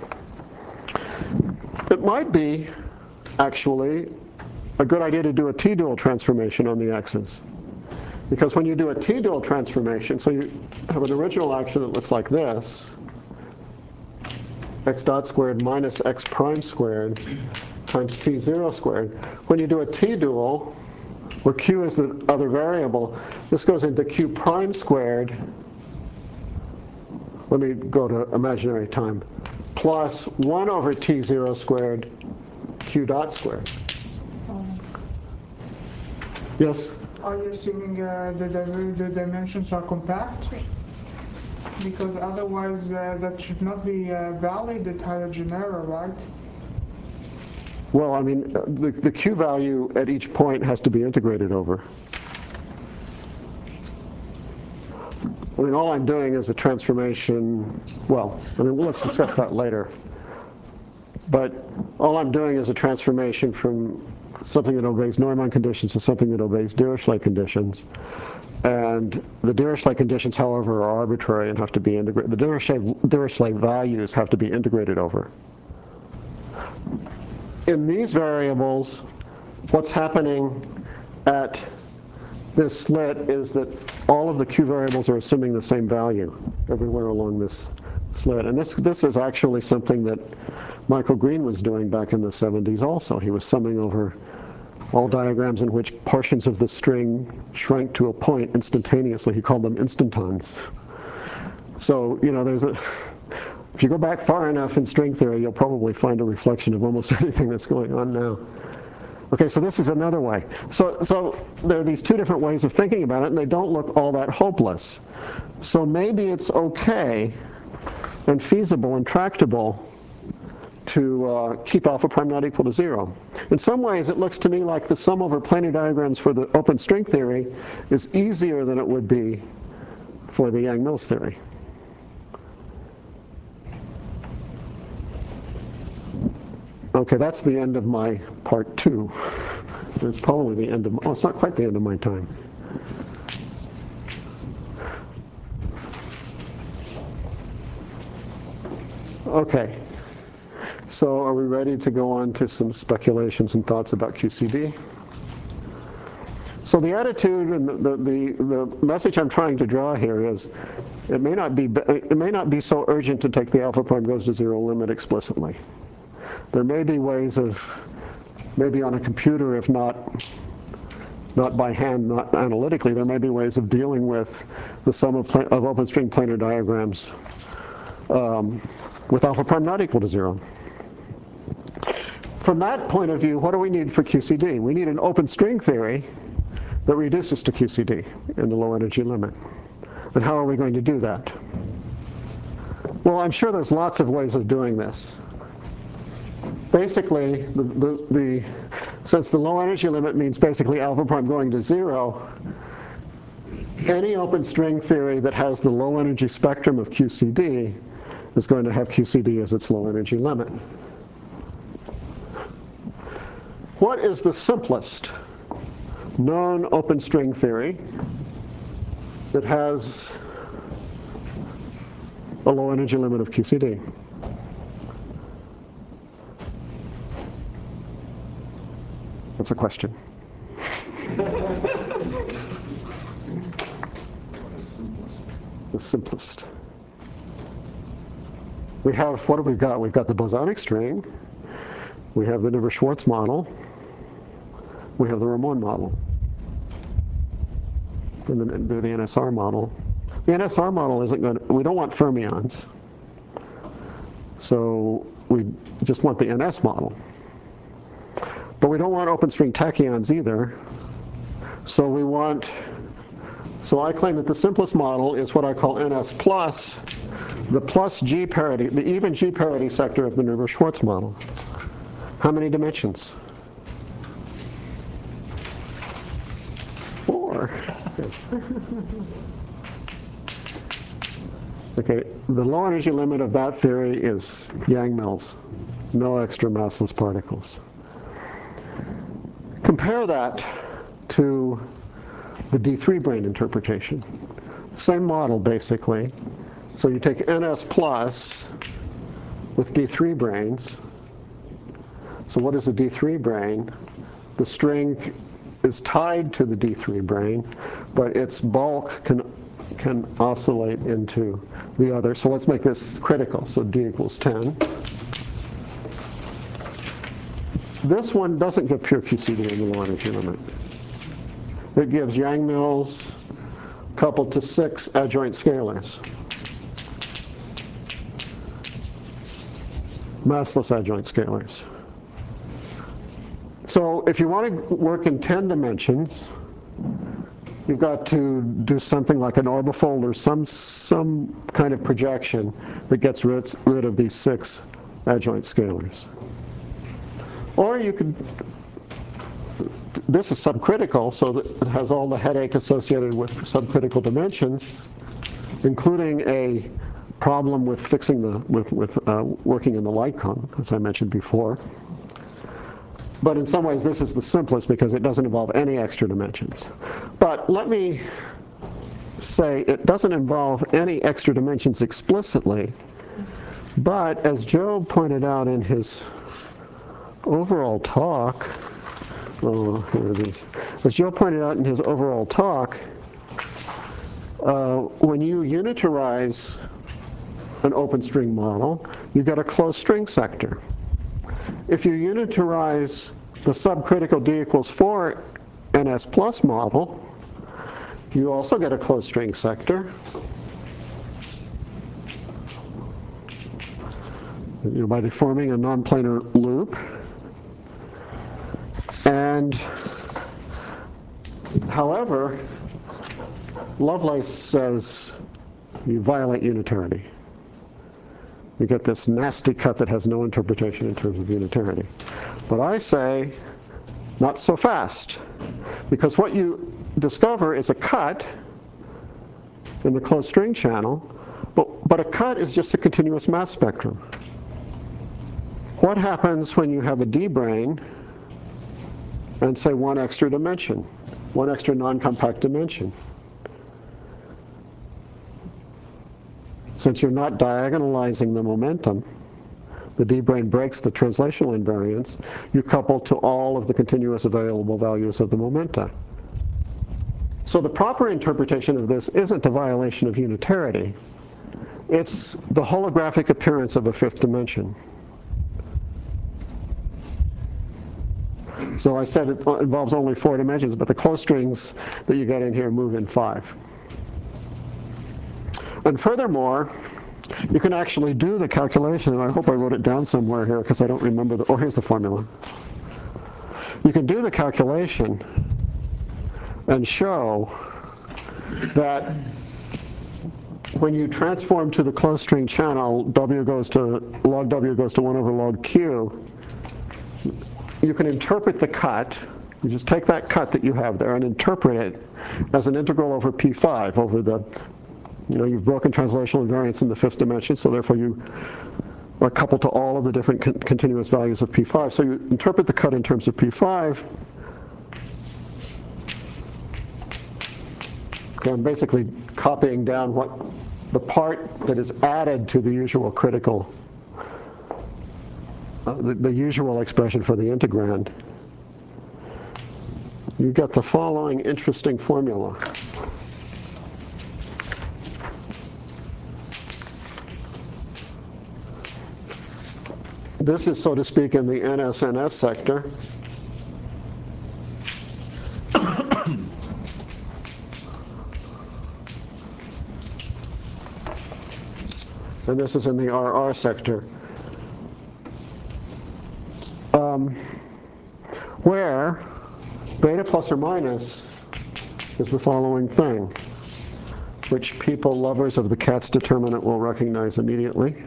It might be, actually, a good idea to do a t-dual transformation on the x's. Because when you do a t-dual transformation, so you have an original action that looks like this, x dot squared minus x prime squared times t zero squared. When you do a t-dual, where q is the other variable, this goes into q prime squared, let me go to imaginary time, plus one over t zero squared q dot squared. Yes? Are you assuming uh, the, the, the dimensions are compact? Because otherwise uh, that should not be uh, valid at higher genera, right? Well, I mean, the, the q value at each point has to be integrated over. I mean, all I'm doing is a transformation, well, I mean, let's discuss that later. But all I'm doing is a transformation from something that obeys Neumann conditions to something that obeys Dirichlet conditions. And the Dirichlet conditions, however, are arbitrary and have to be integrated. The Dirichlet, Dirichlet values have to be integrated over. In these variables, what's happening at this slit is that all of the q variables are assuming the same value everywhere along this slit. And this, this is actually something that Michael Green was doing back in the seventies also. He was summing over all diagrams in which portions of the string shrank to a point instantaneously. He called them instantons. So, you know, there's a, if you go back far enough in string theory, you'll probably find a reflection of almost anything that's going on now. Okay, so this is another way. So, so there are these two different ways of thinking about it, and they don't look all that hopeless. So maybe it's okay and feasible and tractable to uh, keep alpha prime not equal to zero. In some ways, it looks to me like the sum over planar diagrams for the open string theory is easier than it would be for the Yang-Mills theory. Okay, that's the end of my part two. It's probably the end of, oh, it's not quite the end of my time. Okay. So are we ready to go on to some speculations and thoughts about Q C D? So the attitude and the, the, the, the message I'm trying to draw here is it may not be, it may not be so urgent to take the alpha prime goes to zero limit explicitly. There may be ways of, maybe on a computer, if not, not by hand, not analytically, there may be ways of dealing with the sum of, of open string planar diagrams um, with alpha prime not equal to zero. From that point of view, what do we need for Q C D? We need an open string theory that reduces to Q C D in the low energy limit. And how are we going to do that? Well, I'm sure there's lots of ways of doing this. Basically, the, the, the, since the low energy limit means basically alpha prime going to zero, any open string theory that has the low energy spectrum of Q C D is going to have Q C D as its low energy limit. What is the simplest known open string theory that has a low energy limit of Q C D? That's a question. The simplest. We have, what have we got? We've got the bosonic string. We have the Nevers-Schwartz model. We have the Ramon model. And then do the N S R model. The N S R model isn't going to, we don't want fermions. So we just want the N S model. But we don't want open string tachyons either. So we want, so I claim that the simplest model is what I call N S plus, the plus G parity, the even G parity sector of the Nevers-Schwartz model. How many dimensions? Four. Okay, the low energy limit of that theory is Yang-Mills, no extra massless particles. Compare that to the D three brane interpretation. Same model, basically. So you take N S plus with D three branes. So what is a D three brane? The string is tied to the D three brane, but its bulk can, can oscillate into the other. So let's make this critical. So D equals ten. This one doesn't give pure Q C D in the low energy limit. It gives Yang-Mills coupled to six adjoint scalars. Massless adjoint scalars. So if you want to work in ten dimensions, you've got to do something like an orbifold or some, some kind of projection that gets rid, rid of these six adjoint scalars. Or you could, this is subcritical, so that it has all the headache associated with subcritical dimensions, including a problem with fixing the, with, with uh, working in the light cone, as I mentioned before. But in some ways, this is the simplest because it doesn't involve any extra dimensions. But let me say it doesn't involve any extra dimensions explicitly. But as Joe pointed out in his overall talk, oh, here it is. As Joe pointed out in his overall talk, uh, when you unitarize an open string model, you get a closed string sector. If you unitarize the subcritical D equals four N S plus model, you also get a closed string sector. You know, by deforming a non-planar loop. And however, Lovelace says you violate unitarity. You get this nasty cut that has no interpretation in terms of unitarity. But I say, not so fast. Because what you discover is a cut in the closed string channel, but, but a cut is just a continuous mass spectrum. What happens when you have a D brane and say one extra dimension, one extra non-compact dimension? Since you're not diagonalizing the momentum, the D brane breaks the translational invariance, you couple to all of the continuous available values of the momenta. So the proper interpretation of this isn't a violation of unitarity. It's the holographic appearance of a fifth dimension. So I said it involves only four dimensions, but the closed strings that you get in here move in five. And furthermore, you can actually do the calculation, and I hope I wrote it down somewhere here because I don't remember the, oh, here's the formula. You can do the calculation and show that when you transform to the closed string channel, W goes to, log W goes to one over log Q, you can interpret the cut. You just take that cut that you have there and interpret it as an integral over P five, over the, you know, you've broken translational invariance in the fifth dimension, so therefore you are coupled to all of the different con continuous values of P five. So you interpret the cut in terms of P five. Okay, I'm basically copying down what the part that is added to the usual critical, uh, the, the usual expression for the integrand. You get the following interesting formula. This is, so to speak, in the N S N S sector. And this is in the R R sector, um, where beta plus or minus is the following thing, which people lovers of the Katz determinant will recognize immediately.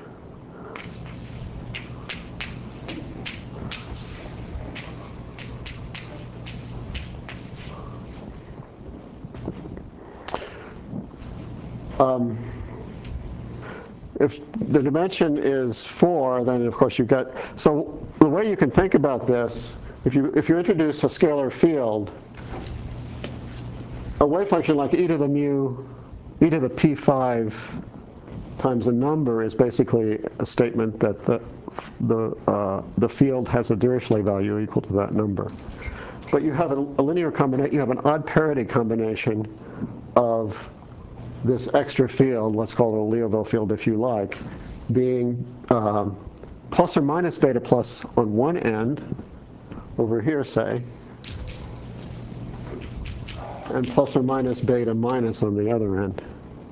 Um, If the dimension is four, then of course you've got, so the way you can think about this, if you, if you introduce a scalar field, a wave function like e to the mu, e to the P five times a number is basically a statement that the, the, uh, the field has a Dirichlet value equal to that number. But you have a, a linear combination, you have an odd parity combination of this extra field, let's call it a Liouville field if you like, being um, plus or minus beta plus on one end, over here say, and plus or minus beta minus on the other end.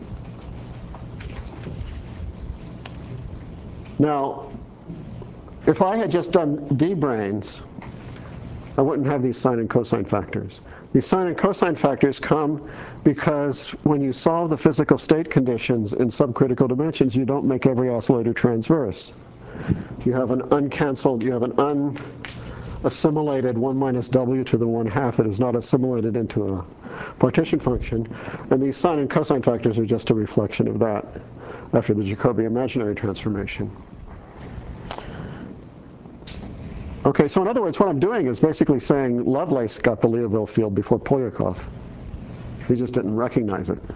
Now, if I had just done D-branes, I wouldn't have these sine and cosine factors. These sine and cosine factors come because when you solve the physical state conditions in subcritical dimensions, you don't make every oscillator transverse. You have an uncancelled, you have an unassimilated one minus W to the one half that is not assimilated into a partition function. And these sine and cosine factors are just a reflection of that after the Jacobi imaginary transformation. Okay, so in other words, what I'm doing is basically saying Lovelace got the Liouville field before Polyakov. He just didn't recognize it.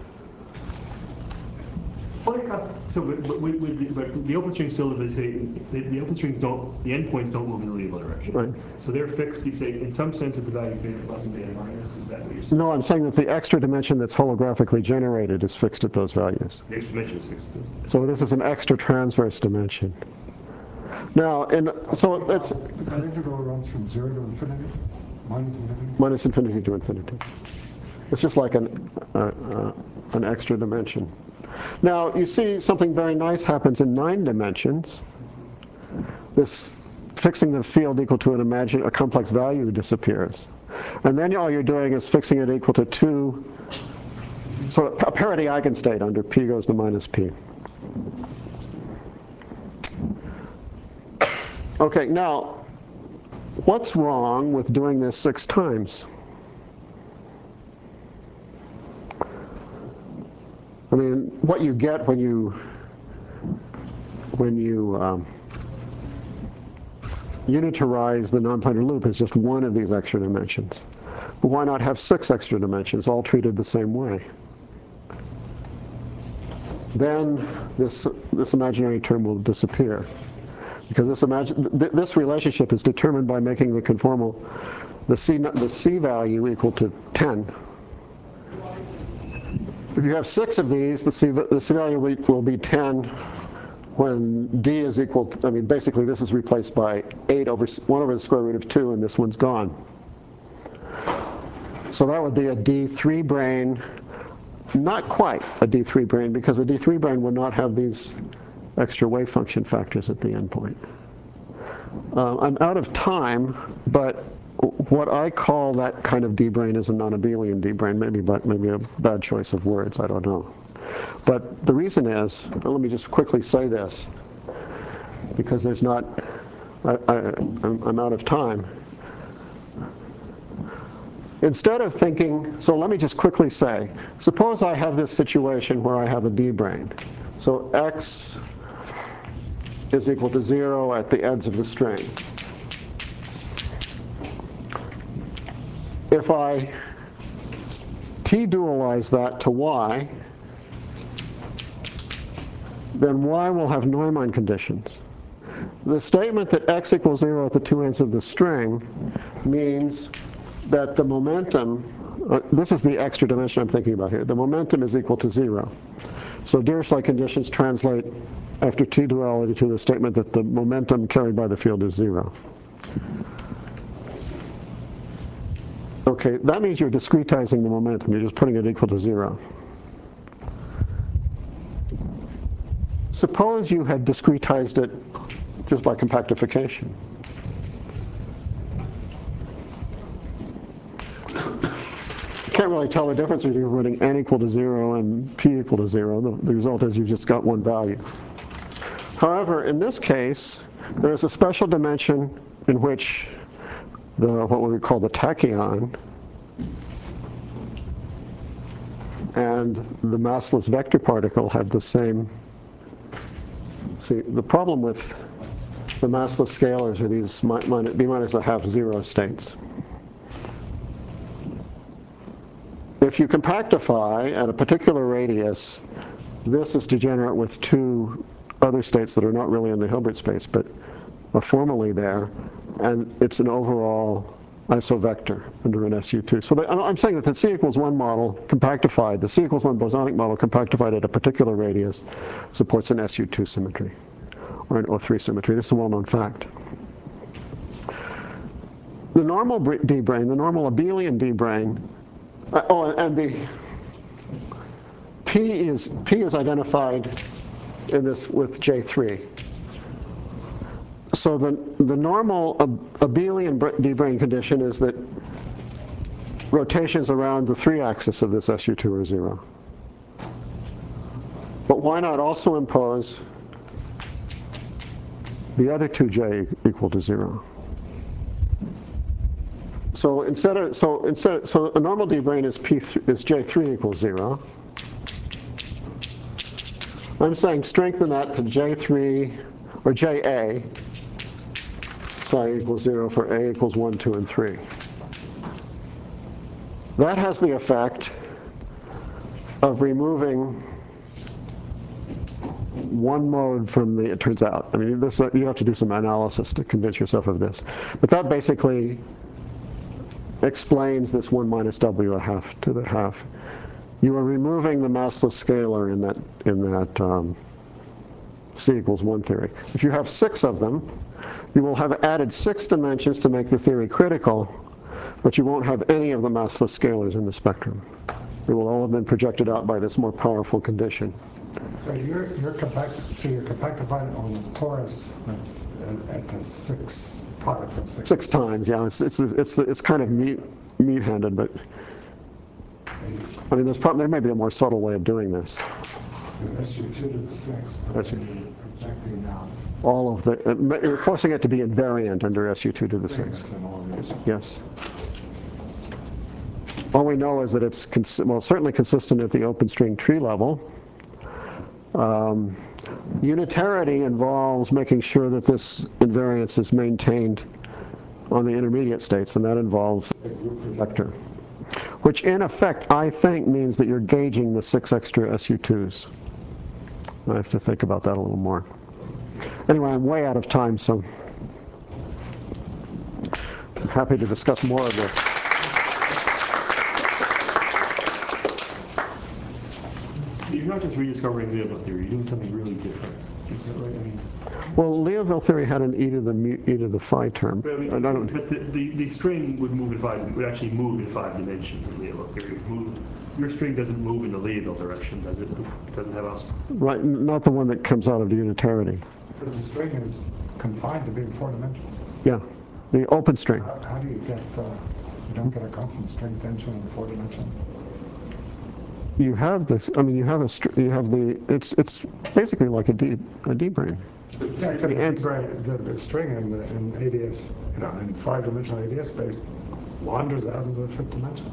Polyakov, so with, with, with the, but the open strings still, the, the, the open strings don't, the endpoints don't move in the Liouville direction. Right. So they're fixed, you say, in some sense, if the value is beta plus and beta minus, is that what you're saying? No, I'm saying that the extra dimension that's holographically generated is fixed at those values. The extra dimension is fixed. So this is an extra transverse dimension. Now, in, so it's that integral runs from zero to infinity, minus infinity. Minus infinity to infinity. It's just like an uh, uh, an extra dimension. Now you see something very nice happens in nine dimensions. This fixing the field equal to an imagine a complex value disappears, and then all you're doing is fixing it equal to two. So a parity eigenstate under p goes to minus p. Okay, now, what's wrong with doing this six times? I mean, what you get when you when you um, unitarize the nonplanar loop is just one of these extra dimensions. But why not have six extra dimensions, all treated the same way? Then this this imaginary term will disappear. Because this, imagine, th this relationship is determined by making the conformal, the C, the C value equal to ten. If you have six of these, the C, the C value will be, will be ten when D is equal to, I mean, basically this is replaced by eight over, one over the square root of two, and this one's gone. So that would be a D three brane, not quite a D three brane, because a D three brane would not have these extra wave function factors at the endpoint. Um, I'm out of time, but what I call that kind of D-brane is a non-abelian D-brane, maybe, but maybe a bad choice of words, I don't know. But the reason is, well, let me just quickly say this, because there's not, I, I, I'm, I'm out of time. Instead of thinking, so let me just quickly say, suppose I have this situation where I have a D-brane. So x is equal to zero at the ends of the string. If I t-dualize that to y, then y will have Neumann conditions. The statement that x equals zero at the two ends of the string means that the momentum, uh, this is the extra dimension I'm thinking about here, the momentum is equal to zero. So Dirichlet conditions translate after t-duality to the statement that the momentum carried by the field is zero. Okay, that means you're discretizing the momentum. You're just putting it equal to zero. Suppose you had discretized it just by compactification. You can't really tell the difference if you're putting n equal to zero and p equal to zero. The, the result is you've just got one value. However, in this case, there is a special dimension in which the, what we would call the tachyon and the massless vector particle have the same. See, the problem with the massless scalars are these b minus a half zero states. If you compactify at a particular radius, this is degenerate with two other states that are not really in the Hilbert space, but are formally there, and it's an overall isovector under an S U two. So the, I'm saying that the C equals one model compactified, the C equals one bosonic model compactified at a particular radius supports an S U two symmetry, or an O three symmetry. This is a well-known fact. The normal D-brane, the normal abelian D-brane, uh, oh, and the P is, P is identified in this with J three. So the, the normal abelian D-brane condition is that rotations around the three axis of this S U two are zero. But why not also impose the other two J equal to zero? So instead of, so instead, so a normal D-brane is P is J three equals zero. I'm saying strengthen that to J three, or J A, psi equals zero for A equals one, two, and three. That has the effect of removing one mode from the, it turns out. I mean, this, uh, you have to do some analysis to convince yourself of this. But that basically explains this one minus W a half to the half. You are removing the massless scalar in that, in that um, C equals one theory. If you have six of them, you will have added six dimensions to make the theory critical, but you won't have any of the massless scalars in the spectrum. They will all have been projected out by this more powerful condition. So you're, you're compact, so you're compactified on the torus at, at the six product of six. Six times, yeah. It's it's it's it's kind of meat meat-handed, but I mean, there's probably there may be a more subtle way of doing this. S U two to the six, but you're projecting now. All of the, uh, you're forcing it to be invariant under S U two to the six. In all these. Yes. All we know is that it's cons well certainly consistent at the open string tree level. Um, unitarity involves making sure that this invariance is maintained on the intermediate states, and that involves a group projector, which in effect I think means that you're gauging the six extra S U twos. I have to think about that a little more. Anyway, I'm way out of time, so I'm happy to discuss more of this. You're not just rediscovering Liouville theory, you're doing something really different. Is that right? I mean, well, Liouville theory had an e to the mu, e to the phi term. but, I mean, I don't, but the, the, the string would move in five, would actually move in five dimensions in Liouville theory. Move, your string doesn't move in the Liouville direction, does it? It doesn't have us. right, not the one that comes out of the unitarity. But the string is confined to being four dimensional. Yeah. the open string. How, how do you get, uh, you don't get a constant string tension in the four dimension? You have this, I mean, you have a, str- you have the, it's it's basically like a D, a D brane. Yeah, except The the, ends- brain- the, the string in, the, in A D S, you know, in five-dimensional A D S space, wanders out into the fifth dimension.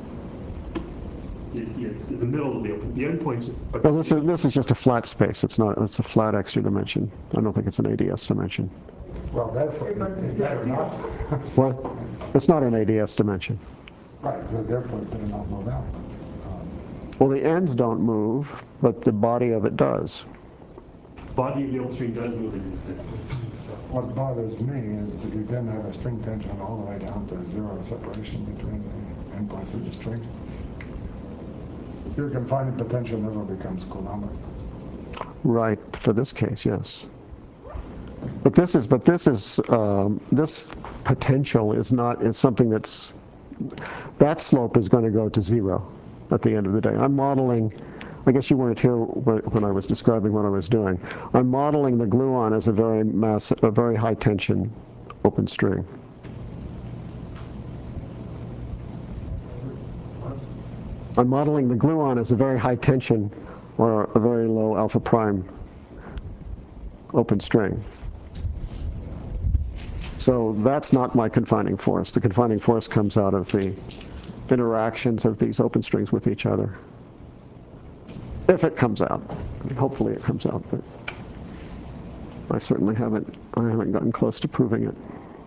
It- Yes, in the middle of the, open- the endpoints. are- Well, this is, this is just a flat space. It's not, it's a flat extra dimension. I don't think it's an A D S dimension. Well, therefore, Yeah, but is it's that or still- not? What? It's not an A D S dimension. Right, so therefore it better not move out. Well, the ends don't move, but the body of it does. Body of the open string does move into the fifth. What bothers me is that you then have a string tension all the way down to zero separation between the endpoints of the string. Your confining potential never becomes Coulombic. Right, for this case, yes. But this is, but this is, um, this potential is not, is something that's, that slope is going to go to zero at the end of the day. I'm modeling, I guess you weren't here wh- when I was describing what I was doing. I'm modeling the gluon as a very mass, a very high tension open string. I'm modeling the gluon as a very high tension or a very low alpha prime open string. So that's not my confining force. The confining force comes out of the interactions of these open strings with each other. If it comes out. I mean, hopefully it comes out, but I certainly haven't, I haven't gotten close to proving it.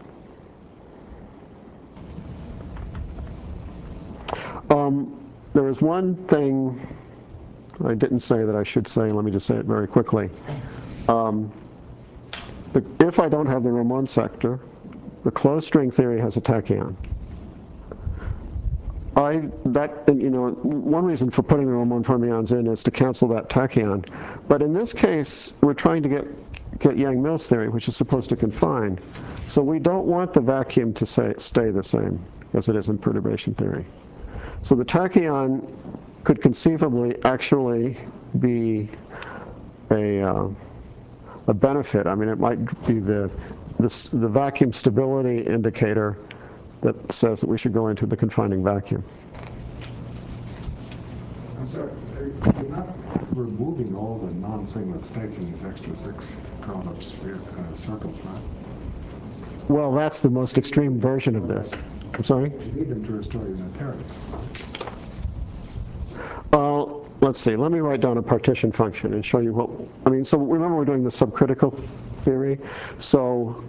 Um, there is one thing I didn't say that I should say. Let me just say it very quickly. Um, the, if I don't have the Ramon sector, the closed string theory has a tachyon. I, that, and, you know, one reason for putting the Ramon fermions in is to cancel that tachyon. But in this case, we're trying to get, get Yang-Mills theory, which is supposed to confine. So we don't want the vacuum to say, stay the same as it is in perturbation theory. So the tachyon could conceivably actually be a, uh, a benefit. I mean, it might be the, the, the vacuum stability indicator that says that we should go into the confining vacuum. I'm sorry, uh, you're not removing all the non-singlet states in these extra six curled up sphere, uh, circles, right? Well, that's the most extreme version of this. I'm sorry? You need them to restore unitarity. Uh, let's see, let me write down a partition function and show you what, I mean, so remember we're doing the subcritical theory? So,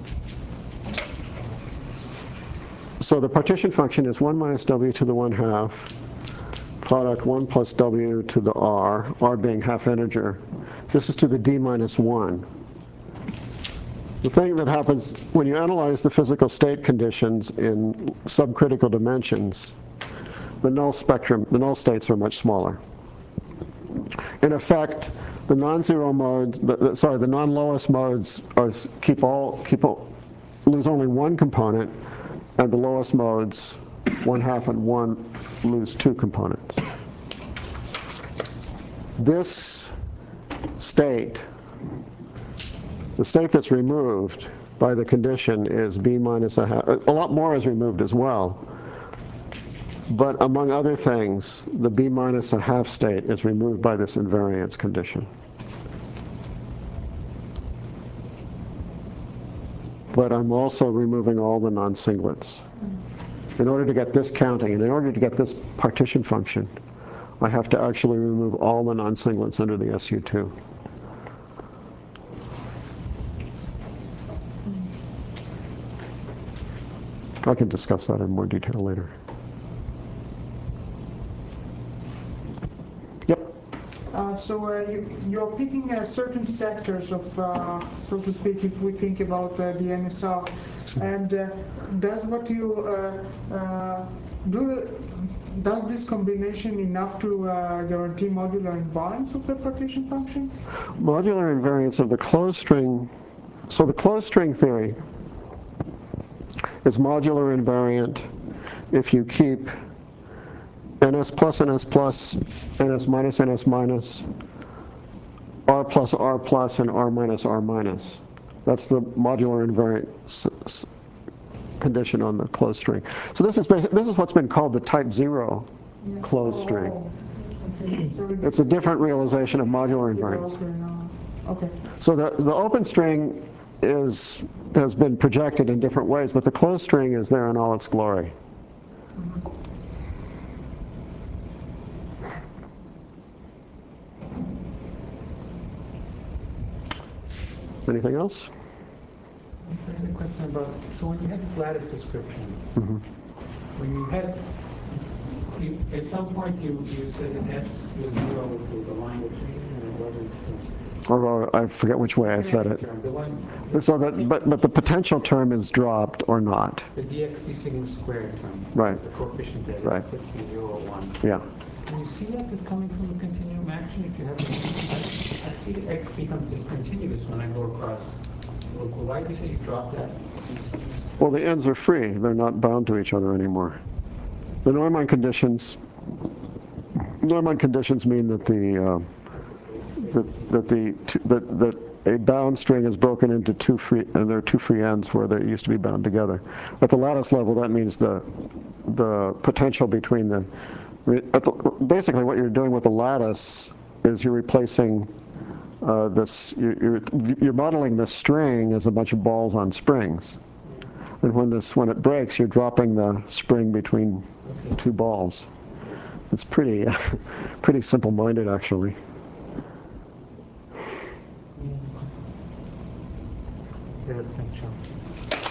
so the partition function is one minus w to the one half, product one plus w to the r, r being half integer. This is to the d minus one. The thing that happens when you analyze the physical state conditions in subcritical dimensions, the null spectrum, the null states are much smaller. In effect, the non-zero modes, the, the, sorry, the non-lowest modes are keep all keep all, lose only one component, and the lowest modes, one half and one, lose two components. This state, the state that's removed by the condition is b minus a half. A lot more is removed as well. But among other things, the b minus a half state is removed by this invariance condition. But I'm also removing all the non-singlets. In order to get this counting, and in order to get this partition function, I have to actually remove all the non-singlets under the S U two. I can discuss that in more detail later. Yep. Uh, so uh, you, you're picking uh, certain sectors of, uh, so to speak, if we think about uh, the N S R, and uh, does what you uh, uh, do, does this combination enough to uh, guarantee modular invariance of the partition function? Modular invariance of the closed string. So the closed string theory is modular invariant if you keep ns plus ns plus, ns minus ns minus, r plus r plus, and r minus r minus. That's the modular invariant condition on the closed string. So this is basi- this is what's been called the type zero closed string. Oh, okay. So it- It's a different realization of modular invariance. Okay, uh, okay. So the, the open string is, has been projected in different ways, but the closed string is there in all its glory. Anything else? I have a question about, so when you had this lattice description, Mm-hmm. when you had, you, at some point you, you said that S was zero, which was a line of and it wasn't. uh, Or I forget which way I said it. The one, So that, but, but the potential term is dropped or not. the dxt sigma squared term. Right. The coefficient there, Right. that's fifty, zero, one. Yeah. Can you see that as coming from a continuum action? If you have, I, I see the x becomes discontinuous when I go across. Well, why do you say you drop that? Well, the ends are free. They're not bound to each other anymore. The Neumann conditions, Neumann conditions mean that the, uh, that, that the, t- that, that a bound string is broken into two free, and there are two free ends where they used to be bound together. At the lattice level, that means the, the potential between the, at the, basically what you're doing with the lattice is you're replacing uh, this, you're, you're, you're modeling the string as a bunch of balls on springs. And when this, when it breaks, you're dropping the spring between two balls. It's pretty, pretty simple-minded, actually. Yes, thank you.